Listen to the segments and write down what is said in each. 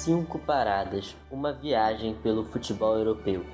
5 paradas, uma viagem pelo futebol europeu.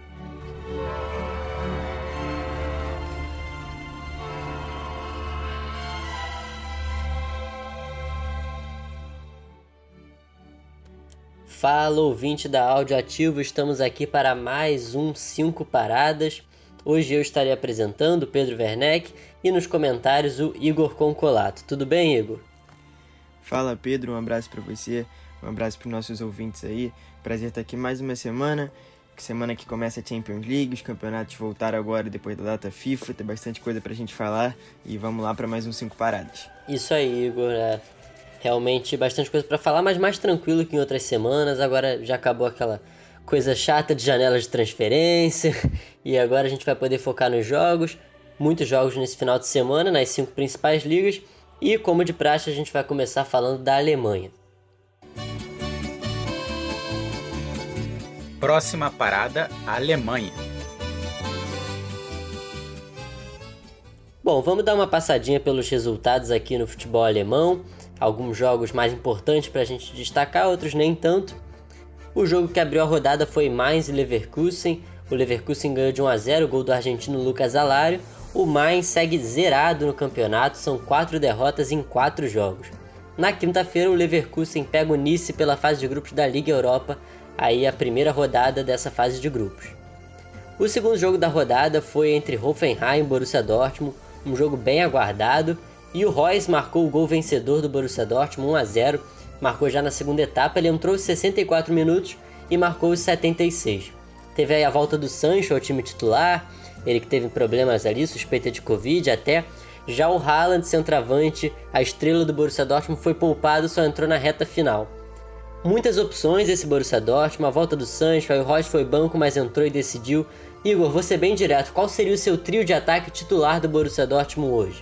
Fala, ouvinte da Áudio Ativo, estamos aqui para mais um 5 paradas. Hoje eu estarei apresentando o Pedro Werneck e nos comentários o Igor Concolato. Tudo bem, Igor? Fala, Pedro, um abraço para você, um abraço para os nossos ouvintes aí. Prazer estar aqui mais uma semana que começa a Champions League, os campeonatos voltaram agora depois da data FIFA, tem bastante coisa pra gente falar e vamos lá para mais um 5 paradas. Isso aí, Igor, realmente bastante coisa para falar, mas mais tranquilo que em outras semanas. Agora já acabou aquela coisa chata de janela de transferência e agora a gente vai poder focar nos jogos, muitos jogos nesse final de semana, nas 5 principais ligas, e como de praxe a gente vai começar falando da Alemanha. Próxima parada, Alemanha. Bom, vamos dar uma passadinha pelos resultados aqui no futebol alemão. Alguns jogos mais importantes para a gente destacar, outros nem tanto. O jogo que abriu a rodada foi Mainz e Leverkusen. O Leverkusen ganhou de 1-0, gol do argentino Lucas Alario. O Mainz segue zerado no campeonato, são 4 derrotas em 4 jogos. Na quinta-feira, o Leverkusen pega o Nice pela fase de grupos da Liga Europa, aí a primeira rodada dessa fase de grupos. O segundo jogo da rodada foi entre Hoffenheim e Borussia Dortmund, um jogo bem aguardado, e o Reus marcou o gol vencedor do Borussia Dortmund, 1-0, marcou já na segunda etapa, ele entrou os 64 minutos e marcou os 76. Teve aí a volta do Sancho ao time titular, ele que teve problemas ali, suspeita de Covid até. Já o Haaland, centroavante, a estrela do Borussia Dortmund, foi poupado, só entrou na reta final. Muitas opções esse Borussia Dortmund, a volta do Sancho, aí o Reus foi banco, mas entrou e decidiu. Igor, vou ser bem direto, qual seria o seu trio de ataque titular do Borussia Dortmund hoje?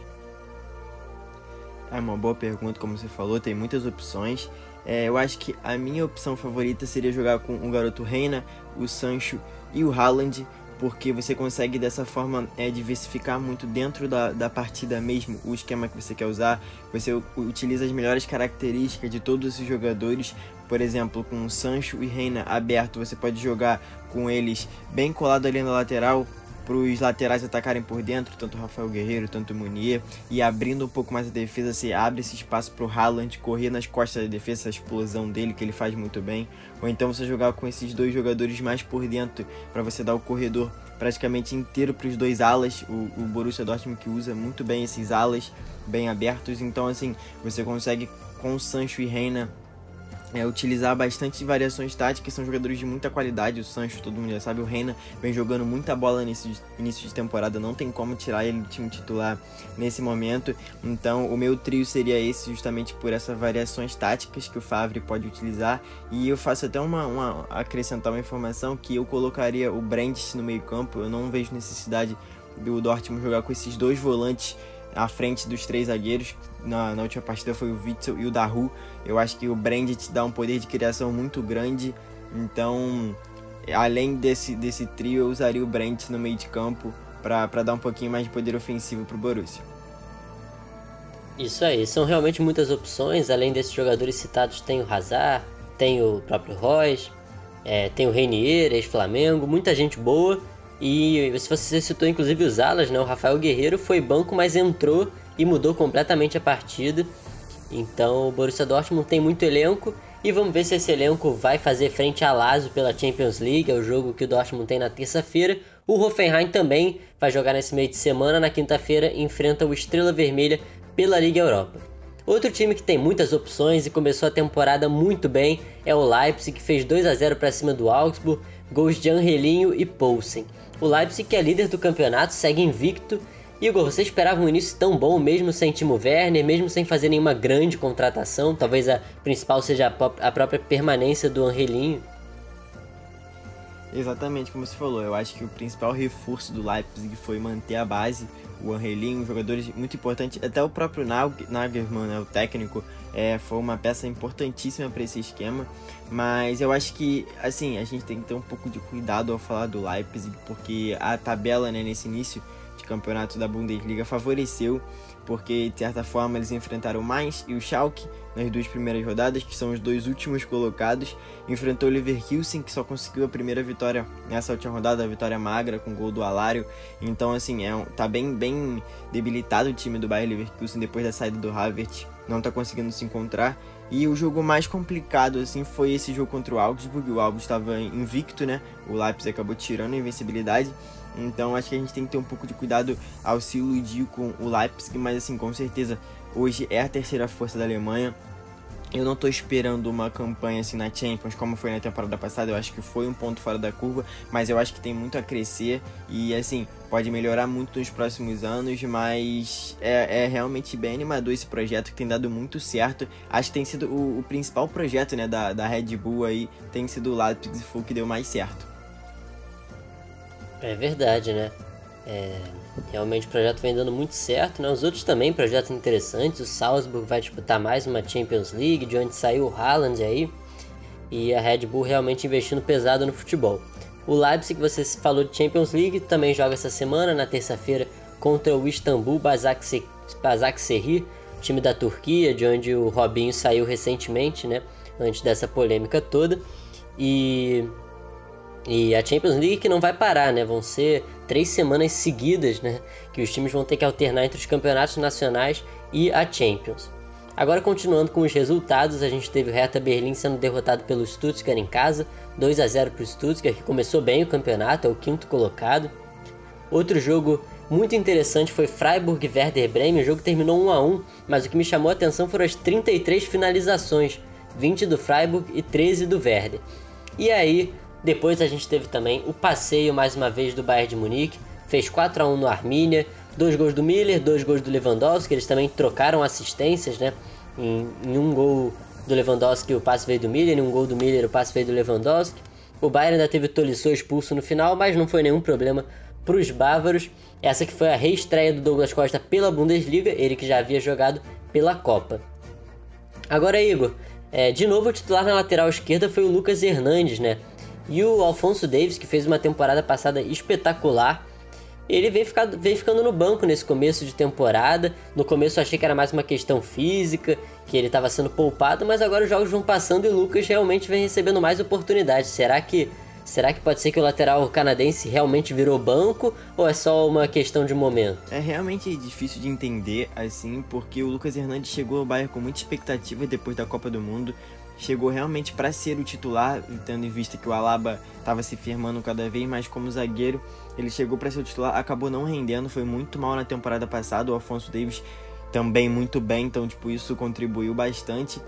É uma boa pergunta, como você falou, tem muitas opções. Eu acho que a minha opção favorita seria jogar com o garoto Reina, o Sancho e o Haaland, porque você consegue dessa forma diversificar muito dentro da partida mesmo, o esquema que você quer usar. Você utiliza as melhores características de todos esses jogadores. Por exemplo, com o Sancho e Reina aberto, você pode jogar com eles bem colado ali na lateral, para os laterais atacarem por dentro, tanto o Rafael Guerreiro, tanto o Meunier, e abrindo um pouco mais a defesa, você abre esse espaço para o Haaland correr nas costas da defesa, essa explosão dele que ele faz muito bem. Ou então você jogar com esses dois jogadores mais por dentro, para você dar o corredor praticamente inteiro para os dois alas. O Borussia Dortmund que usa muito bem esses alas bem abertos, então assim, você consegue com o Sancho e Reina utilizar bastante variações táticas, são jogadores de muita qualidade. O Sancho, todo mundo já sabe, o Reina vem jogando muita bola nesse início de temporada, não tem como tirar ele do time titular nesse momento. Então o meu trio seria esse, justamente por essas variações táticas que o Favre pode utilizar. E eu faço até acrescentar uma informação, que eu colocaria o Brandt no meio campo. Eu não vejo necessidade do Dortmund jogar com esses dois volantes à frente dos 3 zagueiros. Na última partida foi o Witsel e o Dahoud. Eu acho que o Brandt dá um poder de criação muito grande, então além desse trio, eu usaria o Brandt no meio de campo para dar um pouquinho mais de poder ofensivo para o Borussia. Isso aí, são realmente muitas opções. Além desses jogadores citados, tem o Hazard, tem o próprio Reus, tem o Reinier, ex-Flamengo, muita gente boa. E se você citou inclusive os alas, né? O Rafael Guerreiro foi banco, mas entrou e mudou completamente a partida. Então o Borussia Dortmund tem muito elenco e vamos ver se esse elenco vai fazer frente a Lazio pela Champions League, é o jogo que o Dortmund tem na terça-feira. O Hoffenheim também vai jogar nesse meio de semana, na quinta-feira enfrenta o Estrela Vermelha pela Liga Europa. Outro time que tem muitas opções e começou a temporada muito bem é o Leipzig, que fez 2-0 para cima do Augsburg, gols de Angelinho e Poulsen. O Leipzig, que é líder do campeonato, segue invicto. Igor, você esperava um início tão bom, mesmo sem Timo Werner, mesmo sem fazer nenhuma grande contratação? Talvez a principal seja a própria permanência do Angelinho. Exatamente como você falou, eu acho que o principal reforço do Leipzig foi manter a base, o Angelinho, um jogador muito importante, até o próprio Nagelsmann, né, o técnico, foi uma peça importantíssima para esse esquema. Mas eu acho que, assim, a gente tem que ter um pouco de cuidado ao falar do Leipzig, porque a tabela, né, nesse início de campeonato da Bundesliga favoreceu, porque de certa forma eles enfrentaram o Mainz e o Schalke nas 2 primeiras rodadas, que são os 2 últimos colocados. Enfrentou o Leverkusen, que só conseguiu a primeira vitória nessa última rodada, a vitória magra com gol do Alário. Então assim, tá bem debilitado o time do Bayer Leverkusen depois da saída do Havertz, não tá conseguindo se encontrar. E o jogo mais complicado assim foi esse jogo contra o Augsburg. O Augsburg estava invicto, né? O Leipzig acabou tirando a invencibilidade. Então acho que a gente tem que ter um pouco de cuidado ao se iludir com o Leipzig, mas assim, com certeza hoje é a terceira força da Alemanha. Eu não tô esperando uma campanha assim na Champions como foi na temporada passada. Eu acho que foi um ponto fora da curva, mas eu acho que tem muito a crescer e assim, pode melhorar muito nos próximos anos, mas é realmente bem animador esse projeto, que tem dado muito certo. Acho que tem sido o principal projeto, né, da Red Bull aí, tem sido o Leipzig, foi o que deu mais certo. É verdade, né? Realmente o projeto vem dando muito certo, né? Os outros também, projetos interessantes. O Salzburg vai disputar mais uma Champions League, de onde saiu o Haaland aí. E a Red Bull realmente investindo pesado no futebol. O Leipzig, que você falou de Champions League, também joga essa semana, na terça-feira, contra o Istambul Basaksehir, time da Turquia, de onde o Robinho saiu recentemente, né? Antes dessa polêmica toda. E a Champions League que não vai parar, né? Vão ser 3 semanas seguidas, né? Que os times vão ter que alternar entre os campeonatos nacionais e a Champions. Agora, continuando com os resultados, a gente teve o Hertha Berlim sendo derrotado pelo Stuttgart em casa, 2-0 para o Stuttgart, que começou bem o campeonato, é o 5º colocado. Outro jogo muito interessante foi Freiburg e Werder Bremen. O jogo terminou 1-1, mas o que me chamou a atenção foram as 33 finalizações, 20 do Freiburg e 13 do Werder. E aí, depois a gente teve também o passeio mais uma vez do Bayern de Munique, fez 4-1 no Arminia, 2 gols do Müller, 2 gols do Lewandowski. Eles também trocaram assistências, né? Em um gol do Lewandowski o passe veio do Müller, em um gol do Müller o passe veio do Lewandowski. O Bayern ainda teve o Tolisso expulso no final, mas não foi nenhum problema para os bávaros. Essa que foi a reestreia do Douglas Costa pela Bundesliga, ele que já havia jogado pela Copa. Agora, Igor, de novo o titular na lateral esquerda foi o Lucas Hernandes, né? E o Alphonso Davies, que fez uma temporada passada espetacular, ele vem ficando no banco nesse começo de temporada. No começo eu achei que era mais uma questão física, que ele estava sendo poupado, mas agora os jogos vão passando e o Lucas realmente vem recebendo mais oportunidades. Será que pode ser que o lateral canadense realmente virou banco, ou é só uma questão de momento? É realmente difícil de entender, assim, porque o Lucas Hernandes chegou ao Bayern com muita expectativa depois da Copa do Mundo. Chegou realmente para ser o titular, tendo em vista que o Alaba estava se firmando cada vez mais como zagueiro. Ele chegou para ser o titular, acabou não rendendo, foi muito mal na temporada passada. O Alphonso Davies também muito bem, então isso contribuiu bastante.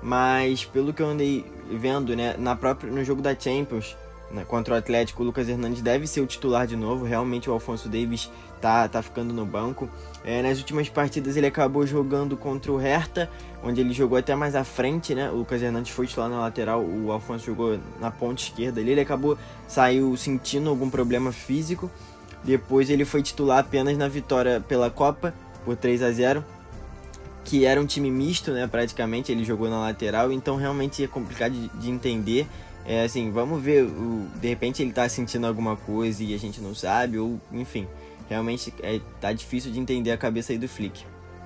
Mas pelo que eu andei vendo, né, no jogo da Champions, né, contra o Atlético, o Lucas Hernandes deve ser o titular de novo. Realmente o Alphonso Davies tá ficando no banco. Nas últimas partidas ele acabou jogando contra o Hertha, onde ele jogou até mais à frente, né? O Lucas Hernandes foi titular na lateral, o Alphonso jogou na ponta esquerda ali. Ele saiu sentindo algum problema físico. Depois ele foi titular apenas na vitória pela Copa, por 3-0, que era um time misto, né? Praticamente ele jogou na lateral, então realmente é complicado de entender. Assim, vamos ver, de repente ele tá sentindo alguma coisa e a gente não sabe, ou enfim, realmente tá difícil de entender a cabeça aí do Flick.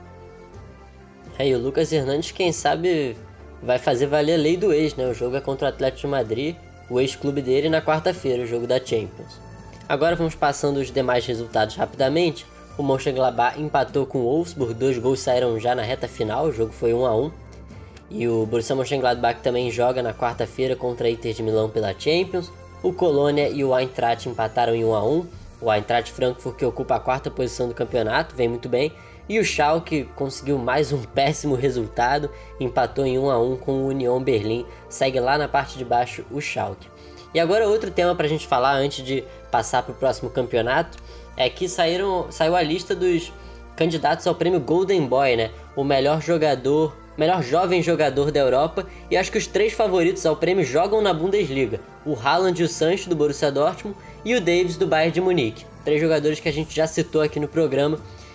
E o Lucas Hernandes, quem sabe, vai fazer valer a lei do ex, né? O jogo é contra o Atlético de Madrid, o ex-clube dele, na quarta-feira, o jogo da Champions. Agora vamos passando os demais resultados rapidamente. O Mönchengladbach empatou com o Wolfsburg, 2 gols saíram já na reta final, o jogo foi 1-1. E o Borussia Mönchengladbach também joga na quarta-feira contra a Inter de Milão pela Champions. O Colônia e o Eintracht empataram em 1-1. O Eintracht Frankfurt, que ocupa a 4ª posição do campeonato, vem muito bem. E o Schalke conseguiu mais um péssimo resultado, empatou em 1-1 com o Union Berlim. Segue lá na parte de baixo o Schalke. E agora outro tema para a gente falar antes de passar para o próximo campeonato é que saiu a lista dos candidatos ao prêmio Golden Boy, né? O melhor jovem jogador da Europa, e acho que os 3 favoritos ao prêmio jogam na Bundesliga: o Haaland e o Sancho do Borussia Dortmund e o Davies do Bayern de Munique. 3 jogadores que a gente já citou aqui no programa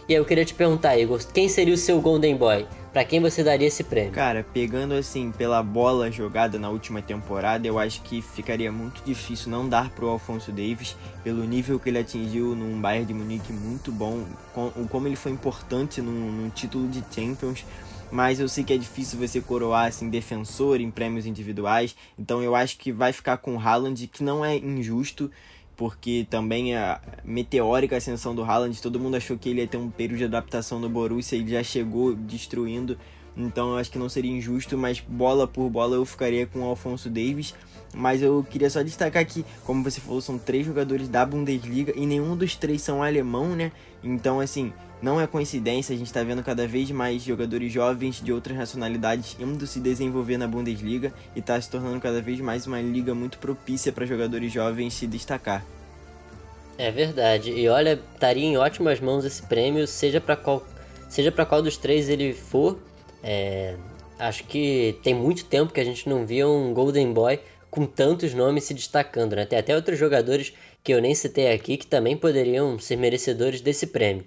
E aí eu queria te perguntar, Igor, quem seria o seu Golden Boy? Pra quem você daria esse prêmio? Cara, pegando assim pela bola jogada na última temporada, eu acho que ficaria muito difícil não dar pro Alphonso Davies, pelo nível que ele atingiu num Bayern de Munique muito bom, como ele foi importante num título de Champions. Mas eu sei que é difícil você coroar assim, defensor em prêmios individuais, então eu acho que vai ficar com o Haaland, que não é injusto, porque também a meteórica ascensão do Haaland, todo mundo achou que ele ia ter um período de adaptação no Borussia, ele já chegou destruindo, então eu acho que não seria injusto, mas bola por bola eu ficaria com o Alphonso Davies. Mas eu queria só destacar que, como você falou, são 3 jogadores da Bundesliga e nenhum dos 3 são alemão, né? Então, assim, não é coincidência, a gente tá vendo cada vez mais jogadores jovens de outras nacionalidades indo se desenvolver na Bundesliga e tá se tornando cada vez mais uma liga muito propícia para jogadores jovens se destacar. É verdade, e olha, estaria em ótimas mãos esse prêmio, seja para qual dos 3 ele for. Acho que tem muito tempo que a gente não via um Golden Boy com tantos nomes se destacando, né? Tem até outros jogadores que eu nem citei aqui que também poderiam ser merecedores desse prêmio.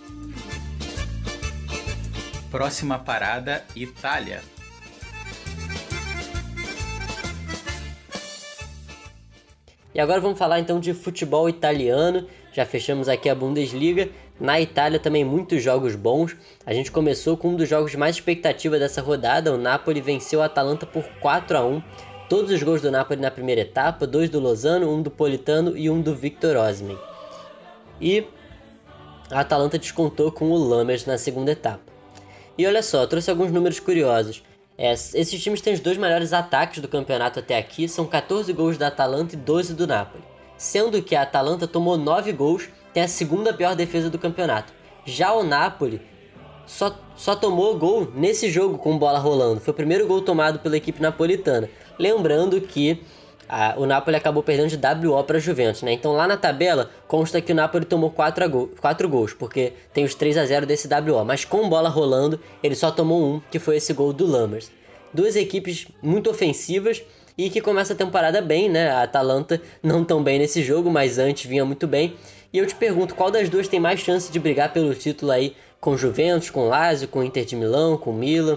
Próxima parada, Itália. E agora vamos falar então de futebol italiano. Já fechamos aqui a Bundesliga. Na Itália também muitos jogos bons. A gente começou com um dos jogos mais expectativa dessa rodada. O Napoli venceu a Atalanta por 4-1. Todos os gols do Napoli na primeira etapa, 2 do Lozano, 1 do Politano e 1 do Victor Osimhen. E a Atalanta descontou com o Lammers na segunda etapa. E olha só, trouxe alguns números curiosos. Esses times têm os 2 melhores ataques do campeonato até aqui, são 14 gols da Atalanta e 12 do Napoli. Sendo que a Atalanta tomou 9 gols, tem a segunda pior defesa do campeonato. Já o Napoli só tomou gol nesse jogo com bola rolando. Foi o primeiro gol tomado pela equipe napolitana. Lembrando que o Napoli acabou perdendo de WO para a Juventus, né? Então lá na tabela consta que o Napoli tomou 4 gols, porque tem os 3-0 desse WO. Mas com bola rolando, ele só tomou 1, que foi esse gol do Lammers. 2 equipes muito ofensivas e que começa a temporada bem, né? A Atalanta não tão bem nesse jogo, mas antes vinha muito bem. E eu te pergunto, qual das duas tem mais chance de brigar pelo título aí com Juventus, com Lazio, com Inter de Milão, com Milan?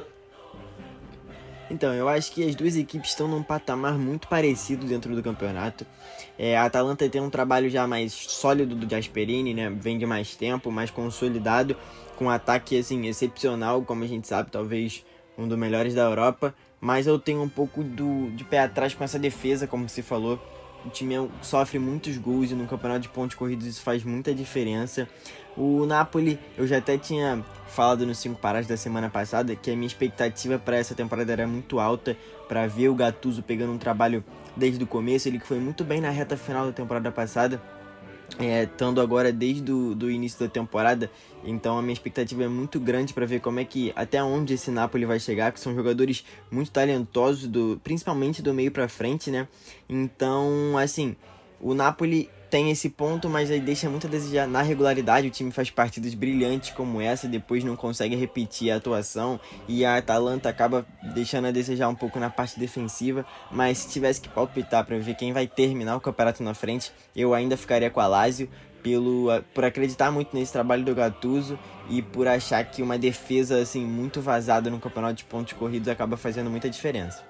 Então, eu acho que as duas equipes estão num patamar muito parecido dentro do campeonato. A Atalanta tem um trabalho já mais sólido do Gasperini, né? Vem de mais tempo, mais consolidado, com um ataque assim, excepcional, como a gente sabe, talvez um dos melhores da Europa. Mas eu tenho um pouco de pé atrás com essa defesa, como você falou. O time sofre muitos gols e no campeonato de pontos corridos isso faz muita diferença. O Napoli, eu já até tinha falado nos 5 paradas da semana passada que a minha expectativa para essa temporada era muito alta, para ver o Gattuso pegando um trabalho desde o começo, ele que foi muito bem na reta final da temporada passada, estando agora desde o início da temporada. Então a minha expectativa é muito grande para ver até onde esse Napoli vai chegar, que são jogadores muito talentosos, principalmente do meio para frente, né? Então, assim, o Napoli tem esse ponto, mas aí deixa muito a desejar na regularidade. O time faz partidas brilhantes como essa, depois não consegue repetir a atuação, e a Atalanta acaba deixando a desejar um pouco na parte defensiva. Mas se tivesse que palpitar para ver quem vai terminar o campeonato na frente, eu ainda ficaria com a Lazio, por acreditar muito nesse trabalho do Gattuso e por achar que uma defesa assim muito vazada no campeonato de pontos corridos acaba fazendo muita diferença.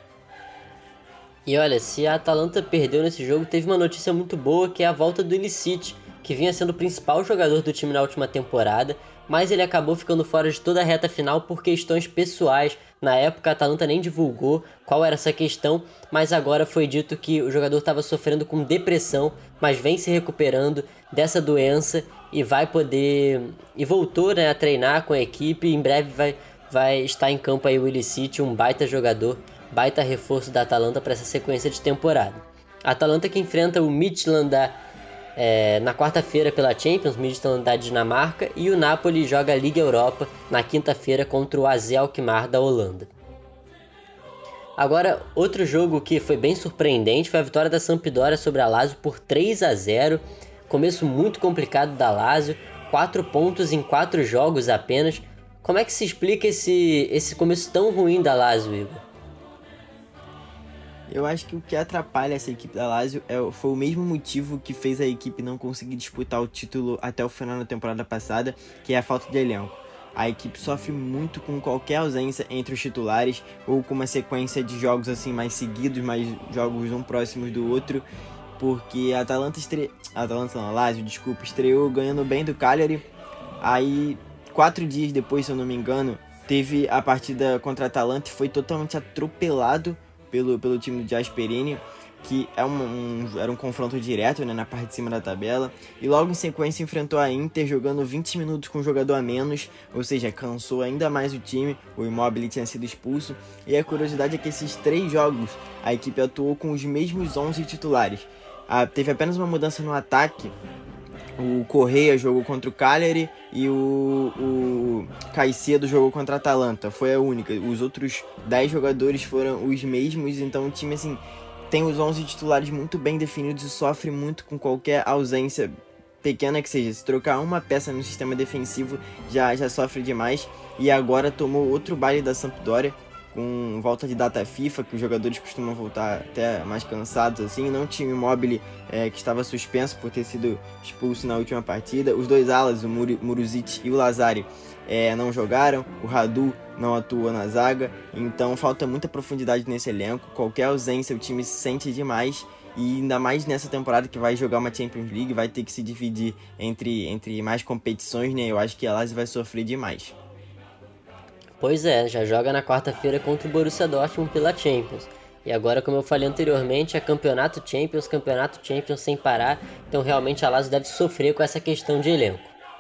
E olha, se a Atalanta perdeu nesse jogo, teve uma notícia muito boa, que é a volta do Ilicic, que vinha sendo o principal jogador do time na última temporada, mas ele acabou ficando fora de toda a reta final por questões pessoais. Na época a Atalanta nem divulgou qual era essa questão, mas agora foi dito que o jogador estava sofrendo com depressão, mas vem se recuperando dessa doença e voltou, né, a treinar com a equipe. Em breve vai estar em campo aí o Ilicic, um baita jogador, baita reforço da Atalanta para essa sequência de temporada. A Atalanta que enfrenta o Midtjylland na quarta-feira pela Champions, Midtjylland da Dinamarca, e o Napoli joga a Liga Europa na quinta-feira contra o AZ Alkmaar da Holanda. Agora, outro jogo que foi bem surpreendente foi a vitória da Sampdoria sobre a Lazio por 3-0. Começo muito complicado da Lazio, 4 pontos em 4 jogos apenas. Como é que se explica esse começo tão ruim da Lazio, Igor? Eu acho que o que atrapalha essa equipe da Lazio foi o mesmo motivo que fez a equipe não conseguir disputar o título até o final da temporada passada, que é a falta de elenco. A equipe sofre muito com qualquer ausência entre os titulares ou com uma sequência de jogos assim mais seguidos, mais jogos um próximos do outro, porque a Lazio estreou ganhando bem do Cagliari. Aí 4 dias depois, se eu não me engano, teve a partida contra a Atalanta e foi totalmente atropelado pelo time do Gasperini, que era um confronto direto, né, na parte de cima da tabela, e logo em sequência enfrentou a Inter jogando 20 minutos com um jogador a menos, ou seja, cansou ainda mais o time. O Immobile tinha sido expulso, e a curiosidade é que esses 3 jogos a equipe atuou com os mesmos 11 titulares. Teve apenas uma mudança no ataque. O Correa jogou contra o Cagliari e o Caicedo jogou contra a Atalanta. Foi a única. Os outros 10 jogadores foram os mesmos, então o time assim tem os 11 titulares muito bem definidos e sofre muito com qualquer ausência pequena que seja. Se trocar uma peça no sistema defensivo já sofre demais. E agora tomou outro baile da Sampdoria, com volta de data FIFA, que os jogadores costumam voltar até mais cansados assim. Não tinha o Immobile, que estava suspenso por ter sido expulso na última partida. Os 2 alas, o Muruzic e o Lazari, não jogaram. O Radu não atuou na zaga, então falta muita profundidade nesse elenco. Qualquer ausência o time se sente demais, e ainda mais nessa temporada que vai jogar uma Champions League, vai ter que se dividir entre mais competições, né? Eu acho que a Lazio vai sofrer demais. Pois é, já joga na quarta-feira contra o Borussia Dortmund pela Champions. E agora, como eu falei anteriormente, é campeonato Champions sem parar. Então realmente a Lazio deve sofrer com essa questão de elenco.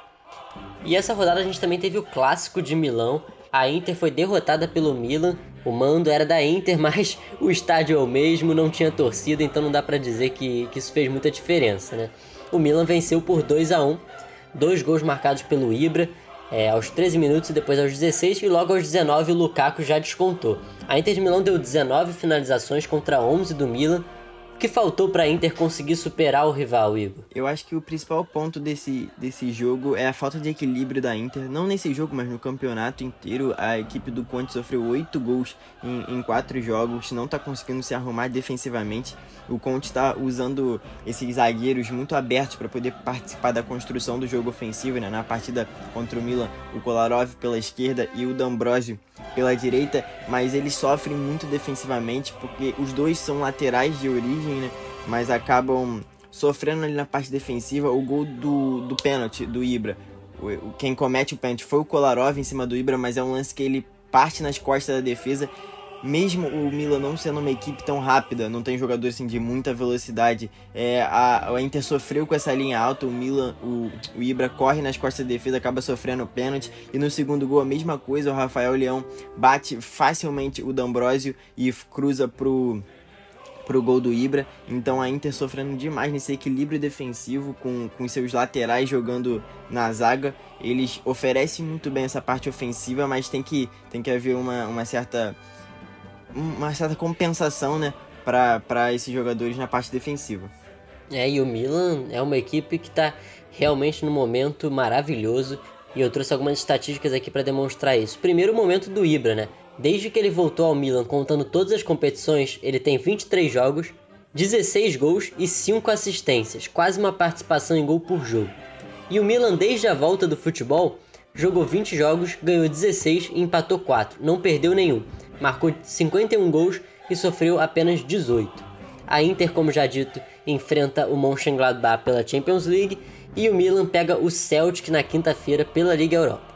E essa rodada a gente também teve o clássico de Milão. A Inter foi derrotada pelo Milan. O mando era da Inter, mas o estádio é o mesmo, não tinha torcida, então não dá pra dizer que isso fez muita diferença, né? O Milan venceu por 2-1, 2 gols marcados pelo Ibra, aos 13 minutos e depois aos 16, e logo aos 19 o Lukaku já descontou. A Inter de Milão deu 19 finalizações contra 11 do Milan. O que faltou para a Inter conseguir superar o rival, Igor? Eu acho que o principal ponto desse jogo é a falta de equilíbrio da Inter. Não nesse jogo, mas no campeonato inteiro. A equipe do Conte sofreu 8 gols em 4 jogos. Não está conseguindo se arrumar defensivamente. O Conte está usando esses zagueiros muito abertos para poder participar da construção do jogo ofensivo, né? Na partida contra o Milan, o Kolarov pela esquerda e o D'Ambrosio pela direita, mas eles sofrem muito defensivamente porque os dois são laterais de origem, né? Mas acabam sofrendo ali na parte defensiva. O gol do pênalti do Ibra, quem comete o pênalti foi o Kolarov em cima do Ibra, mas é um lance que ele parte nas costas da defesa. Mesmo o Milan não sendo uma equipe tão rápida, não tem jogadores assim, de muita velocidade, a Inter sofreu com essa linha alta. O Ibra corre nas costas da defesa, acaba sofrendo o pênalti. E no segundo gol a mesma coisa, o Rafael Leão bate facilmente o D'Ambrosio e cruza pro gol do Ibra. Então a Inter sofrendo demais nesse equilíbrio defensivo, com seus laterais jogando na zaga. Eles oferecem muito bem essa parte ofensiva, mas tem que haver uma certa compensação, né, para esses jogadores na parte defensiva. E o Milan é uma equipe que está realmente num momento maravilhoso, e eu trouxe algumas estatísticas aqui para demonstrar isso. Primeiro, o momento do Ibra, né? Desde que ele voltou ao Milan, contando todas as competições, ele tem 23 jogos, 16 gols e 5 assistências, quase uma participação em gol por jogo. E o Milan, desde a volta do futebol, jogou 20 jogos, ganhou 16 e empatou 4, não perdeu nenhum. Marcou 51 gols e sofreu apenas 18. A Inter, como já dito, enfrenta o Mönchengladbach pela Champions League, e o Milan pega o Celtic na quinta-feira pela Liga Europa.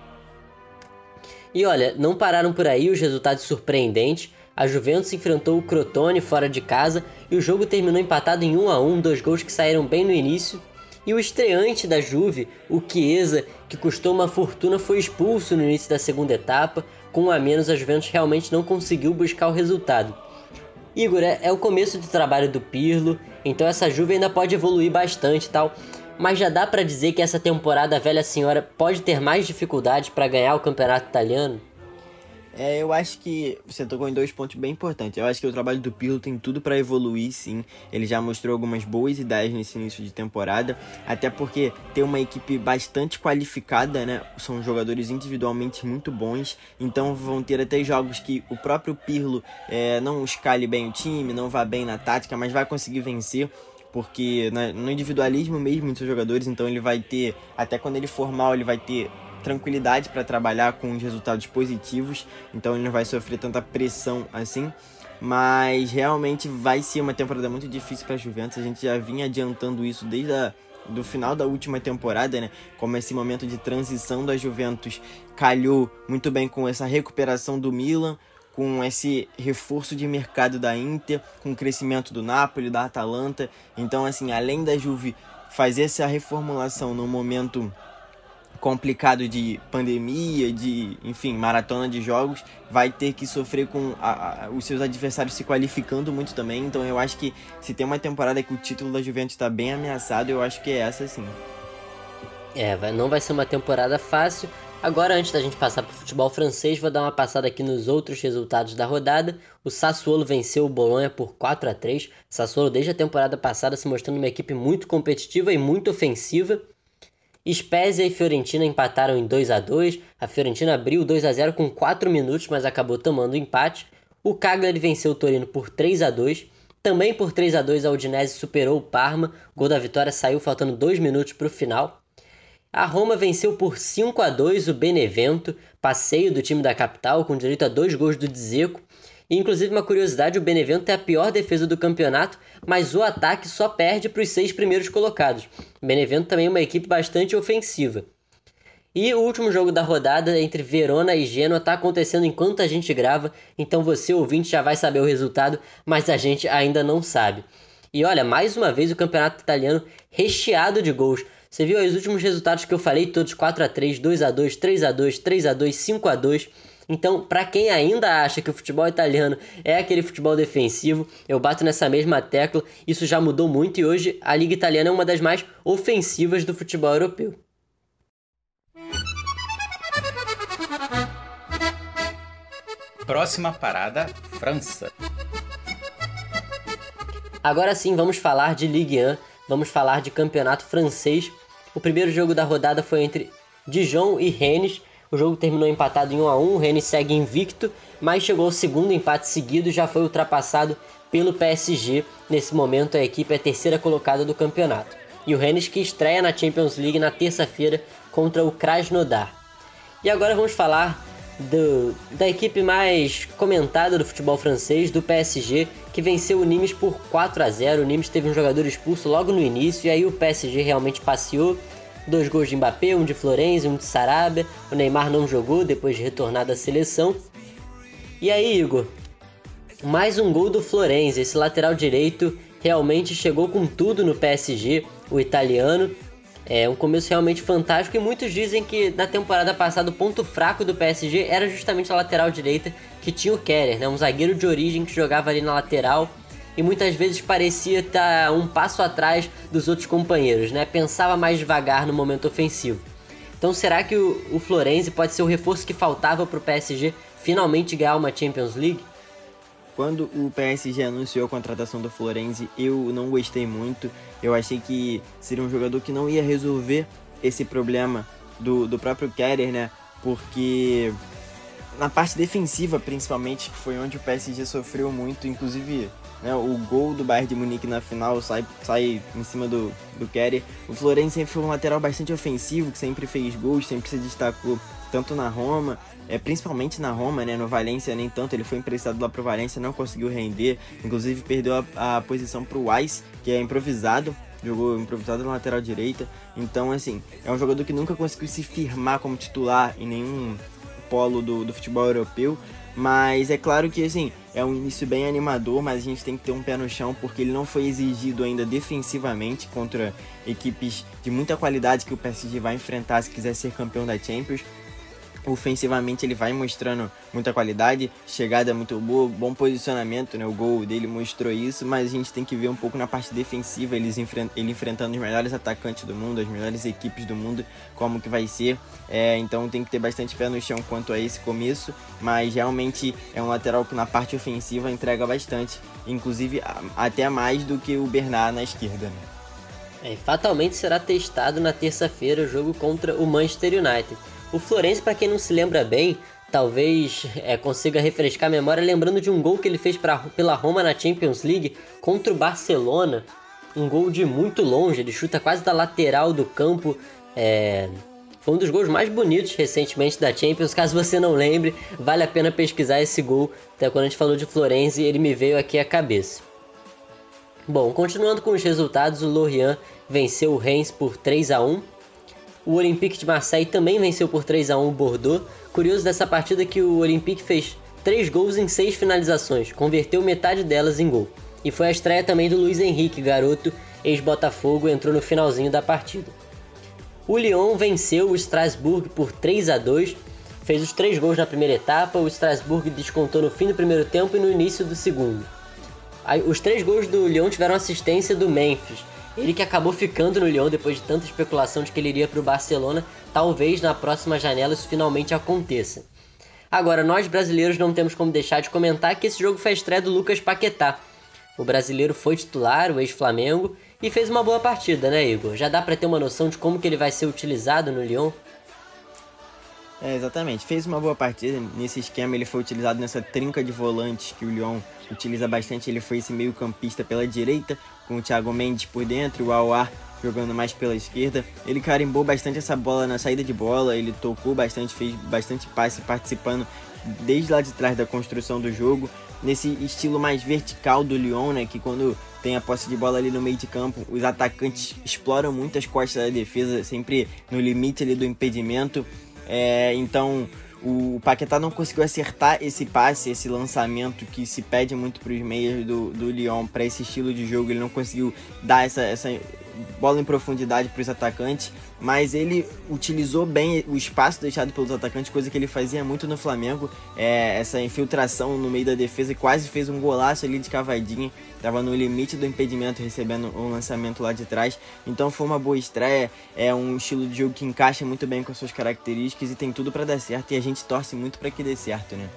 E olha, não pararam por aí os resultados surpreendentes. A Juventus enfrentou o Crotone fora de casa e o jogo terminou empatado em 1-1, 2 gols que saíram bem no início. E o estreante da Juve, o Chiesa, que custou uma fortuna, foi expulso no início da segunda etapa. Com 1 a menos, a Juventus realmente não conseguiu buscar o resultado. Igor, é o começo de trabalho do Pirlo, então essa Juve ainda pode evoluir bastante e tal, mas já dá pra dizer que essa temporada a velha senhora pode ter mais dificuldades para ganhar o campeonato italiano? Eu acho que você tocou em 2 pontos bem importantes. Eu acho que o trabalho do Pirlo tem tudo para evoluir, sim. Ele já mostrou algumas boas ideias nesse início de temporada, até porque tem uma equipe bastante qualificada, né? São jogadores individualmente muito bons, então vão ter até jogos que o próprio Pirlo não escale bem o time, não vá bem na tática, mas vai conseguir vencer. Porque no individualismo mesmo dos jogadores, então ele vai ter, até quando ele for mal, ele vai ter tranquilidade para trabalhar com os resultados positivos, então ele não vai sofrer tanta pressão assim, mas realmente vai ser uma temporada muito difícil para a Juventus. A gente já vinha adiantando isso desde do final da última temporada, né? Como esse momento de transição da Juventus calhou muito bem com essa recuperação do Milan, com esse reforço de mercado da Inter, com o crescimento do Napoli, da Atalanta. Então, assim, além da Juve fazer essa reformulação num momento complicado de pandemia, de, enfim, maratona de jogos, vai ter que sofrer com os seus adversários se qualificando muito também. Então eu acho que se tem uma temporada que o título da Juventus está bem ameaçado, eu acho que é essa sim. Não vai ser uma temporada fácil. Agora, antes da gente passar para o futebol francês, vou dar uma passada aqui nos outros resultados da rodada. O Sassuolo venceu o Bolonha por 4-3. Sassuolo, desde a temporada passada, se mostrando uma equipe muito competitiva e muito ofensiva. Spezia e Fiorentina empataram em 2-2. A Fiorentina abriu 2-0 com 4 minutos, mas acabou tomando o empate. O Cagliari venceu o Torino por 3-2. Também por 3-2 a Udinese superou o Parma. O gol da vitória saiu faltando 2 minutos para o final. A Roma venceu por 5-2 o Benevento, passeio do time da capital, com direito a 2 gols do Dzeko. E, inclusive, uma curiosidade, o Benevento é a pior defesa do campeonato, mas o ataque só perde para os 6 primeiros colocados. O Benevento também é uma equipe bastante ofensiva. E o último jogo da rodada entre Verona e Genoa está acontecendo enquanto a gente grava, então você, ouvinte, já vai saber o resultado, mas a gente ainda não sabe. E olha, mais uma vez o campeonato italiano recheado de gols. Você viu aí os últimos resultados que eu falei, todos 4-3, 2-2, 3-2, 3-2, 5-2. Então, para quem ainda acha que o futebol italiano é aquele futebol defensivo, eu bato nessa mesma tecla. Isso já mudou muito e hoje a Liga Italiana é uma das mais ofensivas do futebol europeu. Próxima parada, França. Agora sim, vamos falar de Ligue 1, vamos falar de campeonato francês. O primeiro jogo da rodada foi entre Dijon e Rennes. O jogo terminou empatado em 1-1, o Rennes segue invicto, mas chegou ao segundo empate seguido e já foi ultrapassado pelo PSG. Nesse momento a equipe é a terceira colocada do campeonato. E o Rennes que estreia na Champions League na terça-feira contra o Krasnodar. E agora vamos falar da equipe mais comentada do futebol francês, do PSG, que venceu o Nîmes por 4-0. O Nîmes teve um jogador expulso logo no início e aí o PSG realmente passeou. 2 gols de Mbappé, um de Florenzi, um de Sarabia. O Neymar não jogou depois de retornar da seleção. E aí, Igor, mais um gol do Florenzi. Esse lateral direito realmente chegou com tudo no PSG, o italiano. É um começo realmente fantástico e muitos dizem que na temporada passada o ponto fraco do PSG era justamente a lateral direita, que tinha o Keller, né? Um zagueiro de origem que jogava ali na lateral e muitas vezes parecia estar um passo atrás dos outros companheiros, né? Pensava mais devagar no momento ofensivo. Então será que o Florenzi pode ser o reforço que faltava para o PSG finalmente ganhar uma Champions League? Quando o PSG anunciou a contratação do Florenzi, eu não gostei muito. Eu achei que seria um jogador que não ia resolver esse problema do próprio Keller, né? Porque na parte defensiva, principalmente, que foi onde o PSG sofreu muito, inclusive, né, o gol do Bayern de Munique na final sai em cima do Keller. O Florenzi sempre foi um lateral bastante ofensivo, que sempre fez gols, sempre se destacou tanto na Roma, principalmente na Roma, né? No Valência nem tanto, ele foi emprestado lá pro Valência, não conseguiu render, inclusive perdeu a posição pro Weiss, que é improvisado, jogou improvisado na lateral direita. Então, assim, é um jogador que nunca conseguiu se firmar como titular em nenhum polo do futebol europeu, mas é claro que, assim, é um início bem animador, mas a gente tem que ter um pé no chão, porque ele não foi exigido ainda defensivamente contra equipes de muita qualidade que o PSG vai enfrentar se quiser ser campeão da Champions. Ofensivamente ele vai mostrando muita qualidade, chegada muito boa, bom posicionamento, né? O gol dele mostrou isso, mas a gente tem que ver um pouco na parte defensiva, ele enfrentando os melhores atacantes do mundo, as melhores equipes do mundo, como que vai ser. Então tem que ter bastante pé no chão quanto a esse começo, mas realmente é um lateral que na parte ofensiva entrega bastante, inclusive até mais do que o Bernat na esquerda, né? Fatalmente será testado na terça-feira o jogo contra o Manchester United. O Florenzi, para quem não se lembra bem, talvez consiga refrescar a memória lembrando de um gol que ele fez pela Roma na Champions League contra o Barcelona. Um gol de muito longe, ele chuta quase da lateral do campo. Foi um dos gols mais bonitos recentemente da Champions. Caso você não lembre, vale a pena pesquisar esse gol. Até quando a gente falou de Florenzi, ele me veio aqui à cabeça. Bom, continuando com os resultados, o Lorient venceu o Reims por 3-1. O Olympique de Marseille também venceu por 3-1 o Bordeaux. Curioso dessa partida que o Olympique fez 3 gols em 6 finalizações, converteu metade delas em gol. E foi a estreia também do Luiz Henrique, garoto ex-Botafogo, entrou no finalzinho da partida. O Lyon venceu o Strasbourg por 3-2, fez os 3 gols na primeira etapa, o Strasbourg descontou no fim do primeiro tempo e no início do segundo. Os 3 gols do Lyon tiveram assistência do Memphis, ele que acabou ficando no Lyon depois de tanta especulação de que ele iria para o Barcelona. Talvez na próxima janela isso finalmente aconteça. Agora, nós brasileiros não temos como deixar de comentar que esse jogo foi a estreia do Lucas Paquetá. O brasileiro foi titular, o ex-Flamengo, e fez uma boa partida, né, Igor? Já dá para ter uma noção de como que ele vai ser utilizado no Lyon? Exatamente, fez uma boa partida. Nesse esquema ele foi utilizado nessa trinca de volantes que o Lyon utiliza bastante. Ele foi esse meio campista pela direita, com o Thiago Mendes por dentro, o Aouar jogando mais pela esquerda. Ele carimbou bastante essa bola na saída de bola, ele tocou bastante, fez bastante passe, participando desde lá de trás da construção do jogo, nesse estilo mais vertical do Lyon, né, que quando tem a posse de bola ali no meio de campo, os atacantes exploram muito as costas da defesa, sempre no limite ali do impedimento. Então o Paquetá não conseguiu acertar esse passe, esse lançamento que se pede muito para os meias do Lyon, para esse estilo de jogo. Ele não conseguiu dar essa bola em profundidade para os atacantes, mas ele utilizou bem o espaço deixado pelos atacantes, coisa que ele fazia muito no Flamengo, essa infiltração no meio da defesa, quase fez um golaço ali de cavadinha, estava no limite do impedimento, recebendo um lançamento lá de trás. Então foi uma boa estreia, é um estilo de jogo que encaixa muito bem com as suas características e tem tudo para dar certo, e a gente torce muito para que dê certo, né?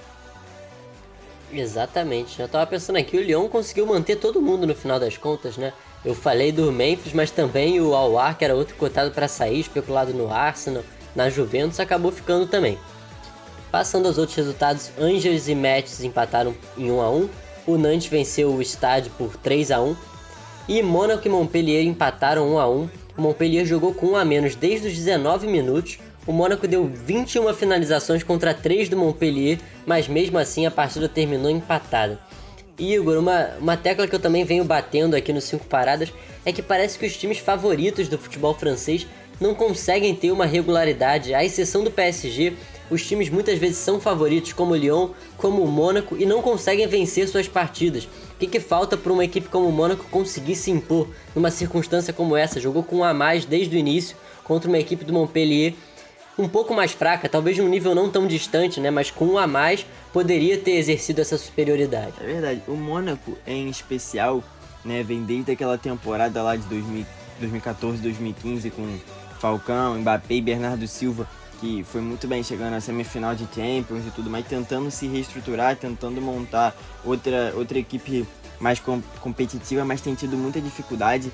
Exatamente, eu tava pensando aqui, o Lyon conseguiu manter todo mundo no final das contas, né? Eu falei do Memphis, mas também o Aouar, que era outro cotado para sair, especulado no Arsenal, na Juventus, acabou ficando também. Passando aos outros resultados, Angers e Metz empataram em 1-1, o Nantes venceu o Stade por 3-1, e Mônaco e Montpellier empataram 1-1. O Montpellier jogou com 1 a menos desde os 19 minutos, o Mônaco deu 21 finalizações contra 3 do Montpellier, mas mesmo assim a partida terminou empatada. Igor, uma tecla que eu também venho batendo aqui nos 5 paradas é que parece que os times favoritos do futebol francês não conseguem ter uma regularidade. À exceção do PSG, os times muitas vezes são favoritos, como o Lyon, como o Mônaco, e não conseguem vencer suas partidas. O que falta para uma equipe como o Mônaco conseguir se impor numa circunstância como essa? Jogou com 1 a mais desde o início contra uma equipe do Montpellier um pouco mais fraca, talvez de um nível não tão distante, né? Mas com 1 a mais poderia ter exercido essa superioridade. É verdade, o Mônaco em especial, né, vem desde aquela temporada lá de 2014, 2015 com Falcão, Mbappé e Bernardo Silva, que foi muito bem chegando na semifinal de Champions e tudo mais, tentando se reestruturar, tentando montar outra equipe mais competitiva, mas tem tido muita dificuldade.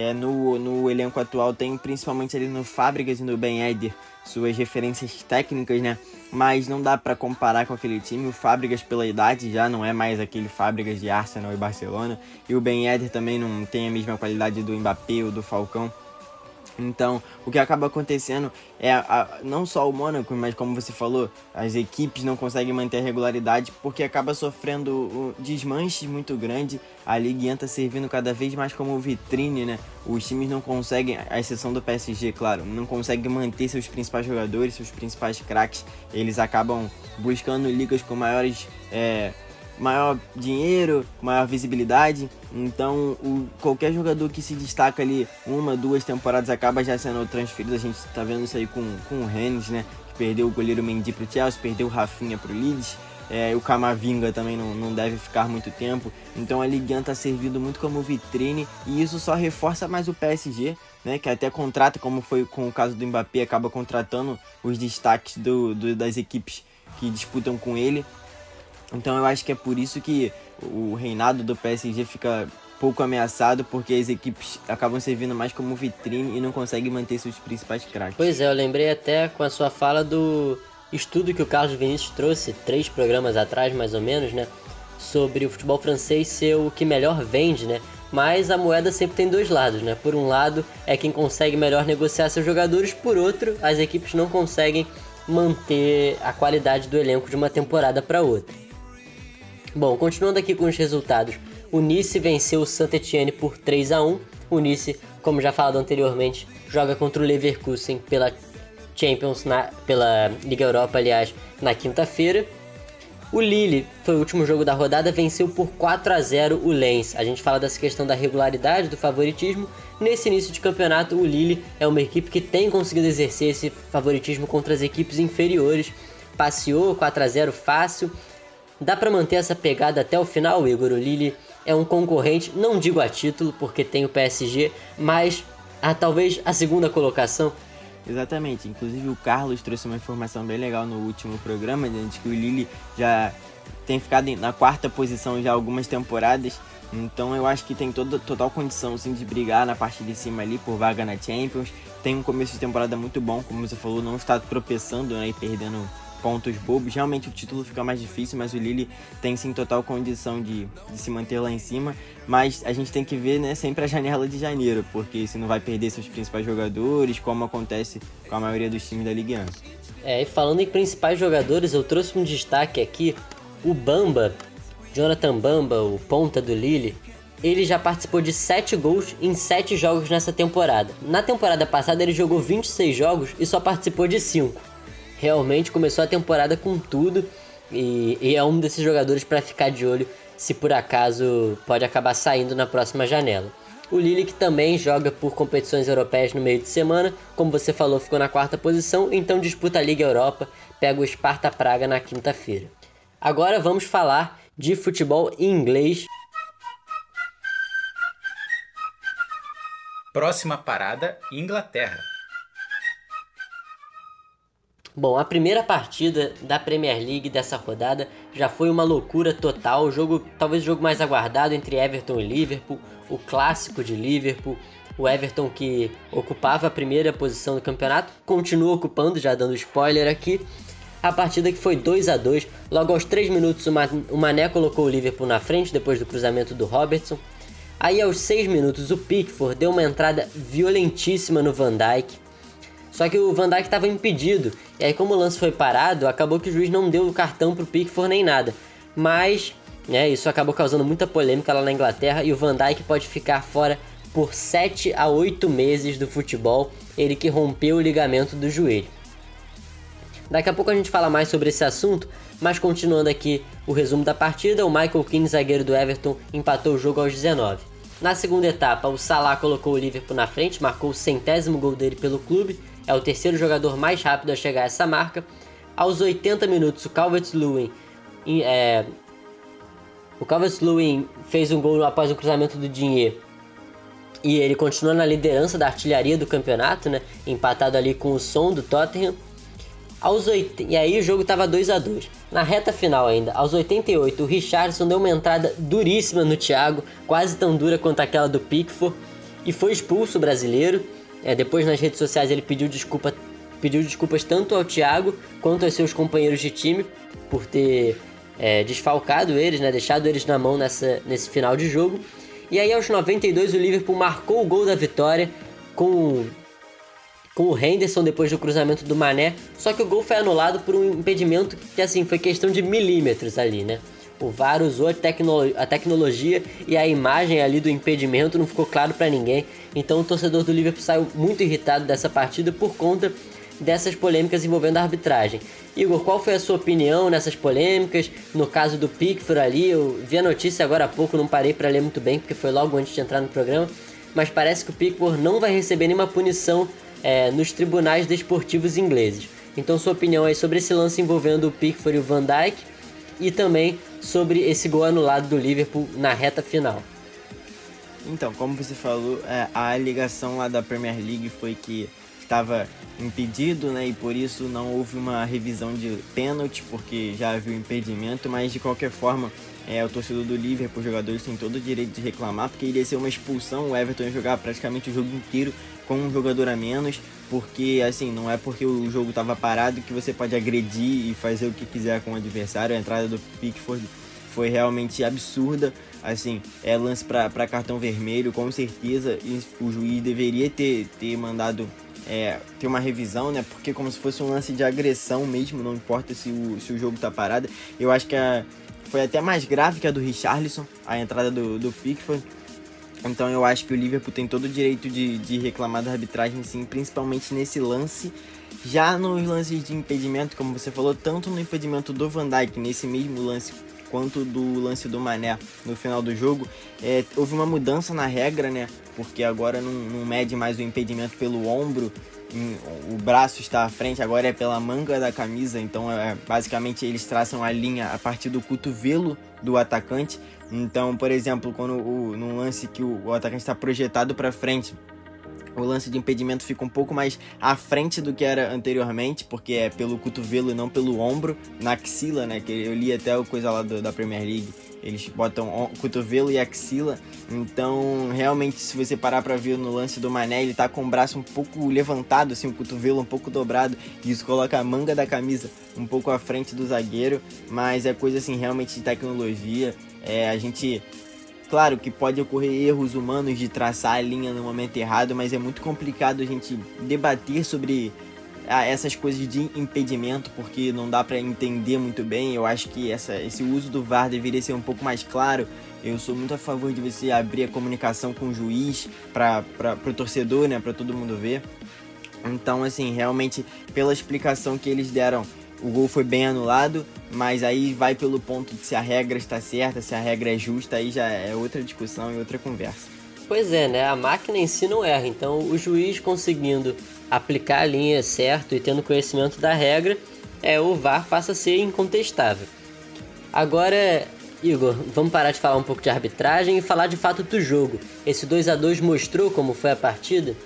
No elenco atual tem principalmente ali no Fábricas e no Ben Yedder suas referências técnicas, né? Mas não dá para comparar com aquele time. O Fábricas, pela idade, já não é mais aquele Fábricas de Arsenal e Barcelona, e o Ben Yedder também não tem a mesma qualidade do Mbappé ou do Falcão. Então, o que acaba acontecendo é não só o Mônaco, mas como você falou, as equipes não conseguem manter a regularidade porque acaba sofrendo desmanches muito grande. A Ligue 1 tá servindo cada vez mais como vitrine, né? Os times não conseguem, à exceção do PSG, claro, não conseguem manter seus principais jogadores, seus principais craques. Eles acabam buscando ligas com maior dinheiro, maior visibilidade. Então qualquer jogador que se destaca ali 1, 2 temporadas acaba já sendo transferido. A gente tá vendo isso aí com o Rennes, né, que perdeu o goleiro Mendy pro Chelsea, perdeu o Rafinha pro Leeds, o Camavinga também não deve ficar muito tempo. Então a Ligue 1 está servindo muito como vitrine e isso só reforça mais o PSG, né, que até contrata, como foi com o caso do Mbappé, acaba contratando os destaques das equipes que disputam com ele. Então eu acho que é por isso que o reinado do PSG fica pouco ameaçado, porque as equipes acabam servindo mais como vitrine e não conseguem manter seus principais craques. Pois é, eu lembrei até com a sua fala do estudo que o Carlos Vinícius trouxe 3 programas atrás, mais ou menos, né, sobre o futebol francês ser o que melhor vende, né, mas a moeda sempre tem 2 lados, né, por um lado é quem consegue melhor negociar seus jogadores, por outro, as equipes não conseguem manter a qualidade do elenco de uma temporada para outra. Bom, continuando aqui com os resultados, o Nice venceu o Saint-Étienne por 3-1. O Nice, como já falado anteriormente, joga contra o Leverkusen pela Champions, pela Liga Europa, aliás, na quinta-feira. O Lille, foi o último jogo da rodada, venceu por 4-0 o Lens. A gente fala dessa questão da regularidade, do favoritismo. Nesse início de campeonato, o Lille é uma equipe que tem conseguido exercer esse favoritismo contra as equipes inferiores. Passeou 4-0 fácil. Dá para manter essa pegada até o final, Igor? O Lille é um concorrente, não digo a título, porque tem o PSG, mas talvez a segunda colocação. Exatamente, inclusive o Carlos trouxe uma informação bem legal no último programa, de que o Lille já tem ficado na 4ª posição já há algumas temporadas, então eu acho que tem total condição sim, de brigar na parte de cima ali por vaga na Champions. Tem um começo de temporada muito bom, como você falou, não está tropeçando, né, e perdendo pontos bobos. Realmente o título fica mais difícil, mas o Lille tem sim total condição de se manter lá em cima, mas a gente tem que ver, né, sempre a janela de janeiro, porque se não vai perder seus principais jogadores, como acontece com a maioria dos times da Ligue 1. E falando em principais jogadores, eu trouxe um destaque aqui, o Bamba, Jonathan Bamba, o ponta do Lille. Ele já participou de 7 gols em 7 jogos nessa temporada. Na temporada passada ele jogou 26 jogos e só participou de 5. Realmente começou a temporada com tudo e é um desses jogadores para ficar de olho se por acaso pode acabar saindo na próxima janela. O Lille, que também joga por competições europeias no meio de semana, como você falou, ficou na 4ª posição, então disputa a Liga Europa, pega o Sparta Praga na quinta-feira. Agora vamos falar de futebol inglês. Próxima parada, Inglaterra. Bom, a primeira partida da Premier League dessa rodada já foi uma loucura total. O jogo, talvez o jogo mais aguardado entre Everton e Liverpool, o clássico de Liverpool. O Everton, que ocupava a primeira posição do campeonato, continua ocupando, já dando spoiler aqui. A partida que foi 2-2, logo aos 3 minutos o Mané colocou o Liverpool na frente depois do cruzamento do Robertson. Aí aos 6 minutos o Pickford deu uma entrada violentíssima no Van Dijk. Só que o Van Dijk estava impedido, e aí como o lance foi parado, acabou que o juiz não deu o cartão pro Pickford nem nada. Mas, né, isso acabou causando muita polêmica lá na Inglaterra, e o Van Dijk pode ficar fora por 7 a 8 meses do futebol, ele que rompeu o ligamento do joelho. Daqui a pouco a gente fala mais sobre esse assunto, mas continuando aqui o resumo da partida, o Michael Keane, zagueiro do Everton, empatou o jogo aos 19. Na segunda etapa, o Salah colocou o Liverpool na frente, marcou o 100º gol dele pelo clube, é o terceiro jogador mais rápido a chegar a essa marca. Aos 80 minutos, o Calvert-Lewin fez um gol após o cruzamento do Digne. E ele continua na liderança da artilharia do campeonato, né? Empatado ali com o Son do Tottenham. E aí o jogo estava 2-2. Na reta final ainda, aos 88, o Richarlison deu uma entrada duríssima no Thiago, quase tão dura quanto aquela do Pickford, e foi expulso o brasileiro. Depois nas redes sociais ele pediu desculpas tanto ao Thiago quanto aos seus companheiros de time por ter desfalcado eles, né, deixado eles na mão nesse final de jogo. E aí aos 92 o Liverpool marcou o gol da vitória com o Henderson depois do cruzamento do Mané, só que o gol foi anulado por um impedimento que assim, foi questão de milímetros ali, né? O VAR usou a tecnologia e a imagem ali do impedimento não ficou claro para ninguém. Então o torcedor do Liverpool saiu muito irritado dessa partida por conta dessas polêmicas envolvendo a arbitragem. Igor, qual foi a sua opinião nessas polêmicas? No caso do Pickford ali, eu vi a notícia agora há pouco, não parei para ler muito bem porque foi logo antes de entrar no programa, mas parece que o Pickford não vai receber nenhuma punição nos tribunais desportivos ingleses. Então sua opinião aí sobre esse lance envolvendo o Pickford e o Van Dijk e também sobre esse gol anulado do Liverpool na reta final. Então, como você falou, a alegação lá da Premier League foi que estava impedido, né, e por isso não houve uma revisão de pênalti, porque já havia o impedimento, mas de qualquer forma, o torcedor do Liverpool, os jogadores têm todo o direito de reclamar, porque iria ser uma expulsão, o Everton ia jogar praticamente o jogo inteiro com um jogador a menos, porque assim, não é porque o jogo estava parado que você pode agredir e fazer o que quiser com o adversário. A entrada do Pickford foi realmente absurda, assim, lance para cartão vermelho, com certeza, e o juiz deveria ter mandado ter uma revisão, né, porque como se fosse um lance de agressão mesmo, não importa se o jogo tá parado. Eu acho que foi até mais grave que a do Richarlison, a entrada do Pickford. Então eu acho que o Liverpool tem todo o direito de reclamar da arbitragem, sim, principalmente nesse lance. Já nos lances de impedimento, como você falou, tanto no impedimento do Van Dijk, nesse mesmo lance, quanto do lance do Mané no final do jogo, houve uma mudança na regra, né? Porque agora não mede mais o impedimento pelo ombro, o braço está à frente, agora é pela manga da camisa. Então basicamente eles traçam a linha a partir do cotovelo do atacante. Então, por exemplo, quando num lance que o atacante está projetado para frente, o lance de impedimento fica um pouco mais à frente do que era anteriormente, porque é pelo cotovelo e não pelo ombro, na axila, né? Que eu li até a coisa lá da Premier League, eles botam cotovelo e axila. Então, realmente, se você parar para ver no lance do Mané, ele tá com o braço um pouco levantado, assim, o cotovelo um pouco dobrado, e isso coloca a manga da camisa um pouco à frente do zagueiro, mas é coisa, assim, realmente de tecnologia. A gente... Claro que pode ocorrer erros humanos de traçar a linha no momento errado, mas é muito complicado a gente debater sobre essas coisas de impedimento, porque não dá para entender muito bem. Eu acho que esse uso do VAR deveria ser um pouco mais claro. Eu sou muito a favor de você abrir a comunicação com o juiz para o torcedor, né, para todo mundo ver. Então, assim, realmente, pela explicação que eles deram, o gol foi bem anulado, mas aí vai pelo ponto de se a regra está certa, se a regra é justa, aí já é outra discussão e outra conversa. Pois é, né? A máquina em si não erra, então o juiz conseguindo aplicar a linha certo e tendo conhecimento da regra, o VAR passa a ser incontestável. Agora, Igor, vamos parar de falar um pouco de arbitragem e falar de fato do jogo. Esse 2-2 mostrou como foi a partida?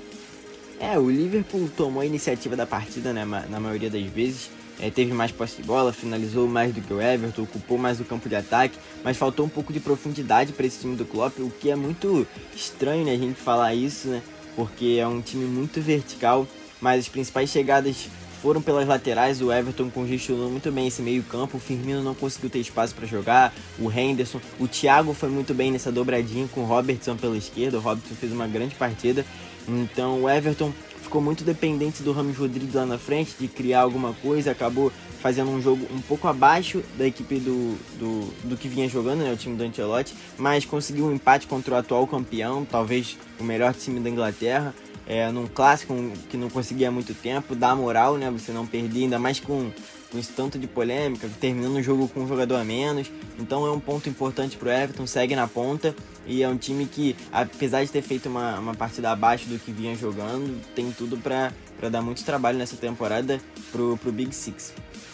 O Liverpool tomou a iniciativa da partida, né, na maioria das vezes. Teve mais posse de bola, finalizou mais do que o Everton, ocupou mais o campo de ataque, mas faltou um pouco de profundidade para esse time do Klopp, o que é muito estranho, né, a gente falar isso, né, porque é um time muito vertical, mas as principais chegadas foram pelas laterais. O Everton congestionou muito bem esse meio campo, o Firmino não conseguiu ter espaço para jogar, o Henderson, o Thiago foi muito bem nessa dobradinha com o Robertson pela esquerda. O Robertson fez uma grande partida, então o Everton ficou muito dependente do James Rodrigues lá na frente, de criar alguma coisa, acabou fazendo um jogo um pouco abaixo da equipe do que vinha jogando, né, o time do Ancelotti, mas conseguiu um empate contra o atual campeão, talvez o melhor time da Inglaterra, num clássico que não conseguia há muito tempo. Dá moral, né, você não perder, ainda mais com esse tanto de polêmica, terminando o jogo com um jogador a menos. Então é um ponto importante pro Everton, segue na ponta, e é um time que, apesar de ter feito uma partida abaixo do que vinha jogando, tem tudo para dar muito trabalho nessa temporada pro Big Six.